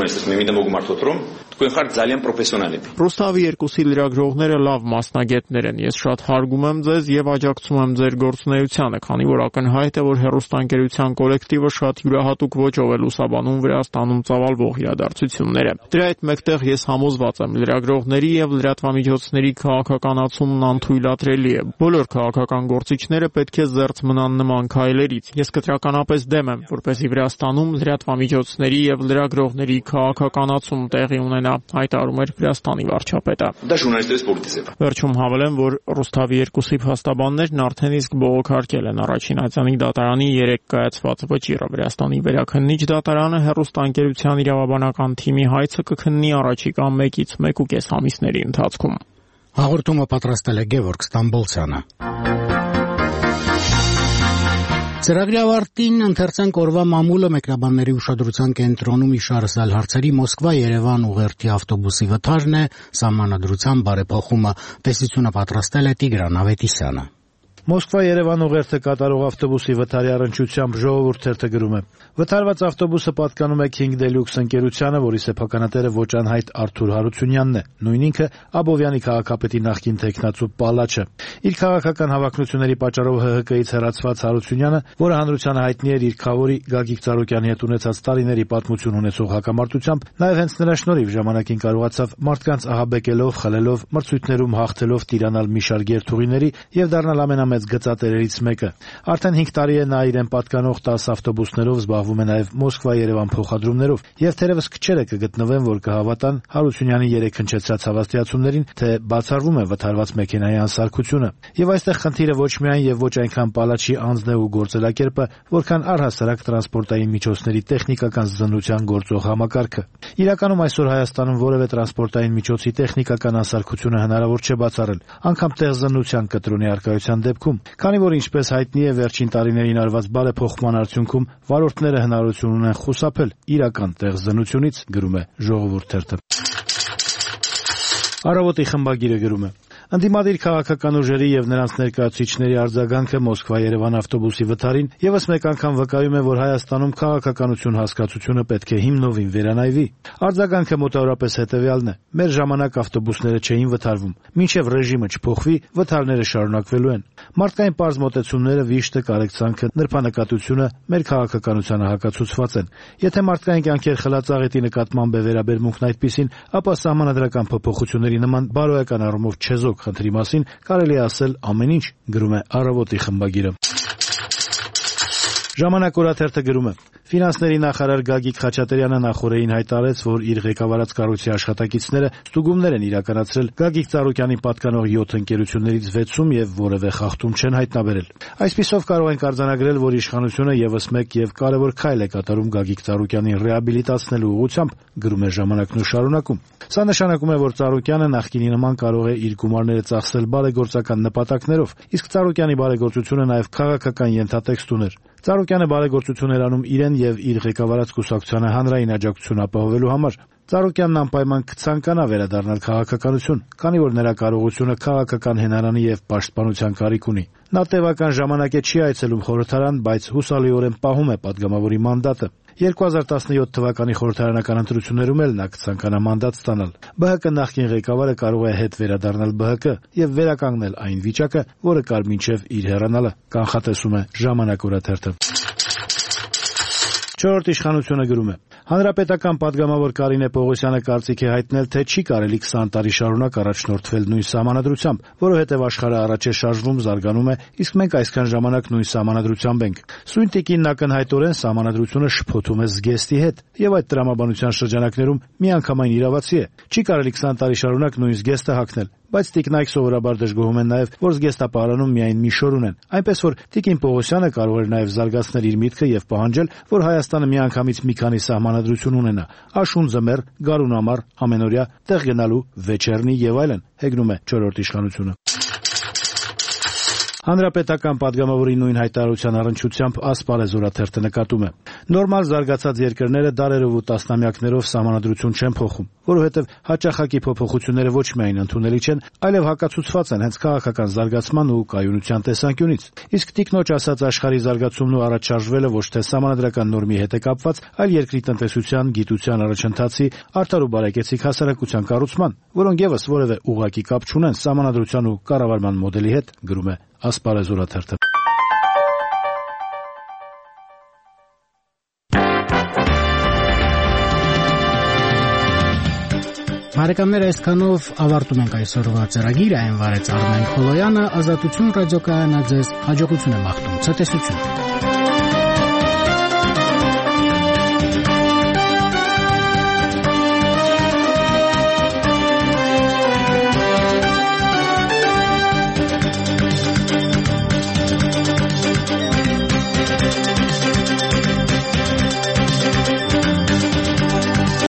Ռուստավի 2-ի լրագրողները լավ մասնագետներ են։ Ես շատ հարգում եմ ձեզ եւ աջակցում եմ ձեր գործունեությանը, քանի որ ակնհայտ է, որ հեռուստաընկերության կոլեկտիվը շատ յուրահատուկ ոճով է լուսաբանում Վրաստանում ծավալվող իրադարձությունները։ Դրա հետ մեկտեղ ես համոզված եմ, լրագրողների եւ լրատվամիջոցների քաղաքականացումն անթույլատրելի է։ Բոլոր քաղաքական գործիչները պետք է զերծ մնան նման քայլերից։ Ես կտրականապես դեմ եմ, որպեսզի Վրաստանում լրատվամիջոցների եւ լրագրողների քաղաքականացում տեղի ունենա, հայտարարում էր Վրաստանի վարչապետը։ Վերջում հավելեմ, որ Ռուստավի 2-ի փաստաբաններն արդեն իսկ բողոքարկել են առաջին ածանի դատարանի 3 կայացված վճիռը։ Վրաստանի վերաքննիչ դատարանը հեռուստաընկերության իրավաբանական թիմի հայցը կքննի առաջիկա 1-ից 1.5 ամիսների ընթացքում։ Հաղորդումը պատրաստել է Գևորգ Ստամբոլցյանը։ Ծրագրի ավարտին ընթերցանք օրվա մամուլը մեկնաբանների ուշադրության կենտրոնում իշարսալ հարցերի Մոսկվա-Երևան ուղերձի ավտոբուսի վթարն է, սահմանադրության բարեփոխումը, տեսությունը պատրաստել է Տիգրան Ավետիսյանը։ Մոսկվա-Երևան ուղերձը կատարող ավտոբուսի վթարի առնչությամբ Ժողովուրդ թերթը գրում է. Վթարված ավտոբուսը պատկանում է King Deluxe ընկերությանը, որի սեփականատերը ոչ անհայտ Արթուր Հարությունյանն է, նույն ինքը Աբովյանի քաղաքապետի նախկին թեկնածու Պալաչը։ Իր քաղաքական հավակնությունների պատճառով ՀՀԿ-ից հեռացված Հարությունյանը, որը հանրությանը հայտնի էր իր քավորի Գագիկ Ծառուկյանի հետ ունեցած տարիների պատմություն ունեցող հակամարտությամբ, նաև հենց նրա շնորհիվ ժամանակին կարողացավ մարդկանց ահաբեկելով, խլելով, մրցույթներում հաղթելով տիրանալ մի շարք երթուղիների եւ դառնալ ամենամեծ գծատերերից մեկը։ Արդեն 5 տարի է նա իրեն պատկանող 10 ավտոբուսներով զբաղվում է նաև Մոսկվա-Երևան փոխադրումներով եւ թերևս քչերը կգտնվեն, որ կհավատան Հարությունյանի 3 հնչեցրած հավաստիացումներին, թե բացառվում է վթարված մեքենայի անսարքությունը։ Եվ այստեղ խնդիրը ոչ միայն եւ ոչ այնքան Պալաչի անձն է ու գործելակերպը, որքան առհասարակ տրանսպորտային միջոցների տեխնիկական զննության գործող համակարգը։ Իրականում այսօր Հայաստանում որևէ տրանսպորտային միջոցի տեխնիկական անսարքությունը հնարավոր չէ բացառել, անգամ տեղզննության կտրոնի առկայության դեպքում, քանի որ ինչպես հայտնի է վերջին տարիներին արված բարեփոխման արդյունքում վարորդները հնարավորություն ունեն խուսափել իրական տեղզննությունից, գրում է Ժողովուրդ թերթը։ Առավոտի խմբագիրը գրում է. Ընդդիմադիր քաղաքական ուժերի եւ նրանց ներկայացուցիչների արձագանքը Մոսկվա-Երևան ավտոբուսի վթարին եւս մեկ անգամ վկայում է, որ Հայաստանում քաղաքականություն հասկացությունը պետք է հիմնովին վերանայվի։ Արձագանքը մոտավորապես հետեւյալն է. մեր ժամանակ ավտոբուսները չէին վթարվում, մինչեւ ռեժիմը չփոխվի, վթարները շարունակվելու են։ Մարդկային պարզ մոտեցումները, վիշտը, կարեկցանքը, նրբանկատությունը մեր քաղաքականությանը հակացուցված են։ Եթե մարդկային կյանքեր խլածաղետի նկատմամբ է վերաբերմունքն այդպիսին, ապա սահմանադրական փոփոխությունների նման բարոյական առումով չեզոք խնդրի մասին կարելի է ասել ամեն ինչ, գրում է Առավոտի խմբագիրը։ Ժամանակ օրաթերթը գրում է. Ֆինանսների նախարար Գագիկ Խաչատրյանը նախորդին հայտարարեց, որ իր ղեկավարած կառույցի աշխատակիցները ստուգումներ են իրականացրել Գագիկ Ծառուկյանի պատկանող 7 ընկերություններից 6-ում եւ որևէ խախտում չեն հայտնաբերել։ Այսպիսով կարող ենք արձանագրել, որ իշխանությունը եւս մեկ եւ կարեւոր քայլ է կատարում Գագիկ Ծառուկյանին ռեաբիլիտացնելու ուղղությամբ, գրում է Ժամանակն ու շարունակում։ Սա նշանակում է, որ Ծառուկյանը նախկինի նման կարող է իր գումարները ծախսել բարեգործական նպատակներով, իսկ Ծառուկյանի բարեգործությունը նաեւ քաղաքական ենթատեքստ ուներ։ Ծառուկյանը բարեգործություն էր անում իրեն եւ իր ղեկավարած կուսակցությանը հանրային աջակցություն ապահովելու համար։ Ծառուկյանն անպայման կցանկանա վերադառնալ քաղաքականություն, քանի որ նրա կարողությունը քաղաքական հենարանի եւ պաշտպանության կարիք ունի։ Նա տևական ժամանակ է չի այցելում խորհրդարան, բայց հուսալիորեն պահում է падգամավորի մանդատը։ 2017 թվականի խորհրդարանական ընտրություններում էլ նա կցանկանա մանդատ ստանալ։ ԲՀԿ նախկին ղեկավարը կարող է հետ վերադառնալ ԲՀԿ եւ վերականգնել այն վիճակը, որը կար մինչեւ իր հեռանալը, կանխատեսում է Ժամանակ օրաթերթը։ 4-րդ իշխանությունը գրում է. Հանրապետական падգամավոր Կարինե Պողոսյանը կարծիք է հայտնել, թե չի կարելի 20 տարի շարունակ առաջնորդվել նույն սահմանադրությամբ, որովհետև աշխարհը առաջ է շարժվում, զարգանում է, իսկ մենք այսքան ժամանակ նույն սահմանադրությամբ ենք։ Սույն տիկինն ակնհայտորեն սահմանադրությունը շփոթում է զգեստի հետ, եւ այդ տրամաբանության շրջանակներում միանգամայն իրավացի է։ Չի կարելի 20 տարի շարունակ նույն զգեստը հագնել, բայց տիկնայք սովորաբար դժգոհում են նաև, որ զգեստապահարանում միայն մի շոր ունեն։ Այնպես որ տիկին Պողոսյանը կարող էր նաև զարգացնել իր միտքը եւ պահանջել, որ Հայաստանը միանգամից մի քանի սահմանադրություն ունենա՝ աշուն ձմեռ, գարուն ամառ, ամենօրյա, տեղ գնալու, վեճերնի եւ այլն, հեգնում է 4-րդ իշխանությունը։ Հանրապետական падգամավորի նույն հայտարարության առնչությամբ Ասպարեզ օրաթերթը նկատում է. նորմալ զարգացած երկրները դարերով ու տասնամյակներով սահմանադրություն չեն փոխում, որովհետև հաճախակի փոփոխությունները ոչ միայն ընդունելի չեն, այլև հակացուցված են հենց քաղաքական զարգացման ու կայունության տեսանկյունից։ Իսկ տիկնոջ ասած աշխարհի զարգացումն ու առաջարժվելը ոչ թե սահմանադրական նորմի հետ է կապված, այլ երկրի տնտեսության, գիտության առաջընթացի, արդար ու բարեկեցիկ հասարակության կառուցման, որոնք եւս որևէ ուղղակի կապ չունեն սահմանադրության ու կառավարման մոդելի հետ, գրում է Ասպարեզ օրաթերթը։ Բարեկամներ, այսքանով ավարտում ենք այսօրվա ծրագիրը, այն վարեց Արմեն Խոլոյանը, Ազատություն ռադիոկայանը ձեզ հաջողություն է մաղթում, ցտեսություն։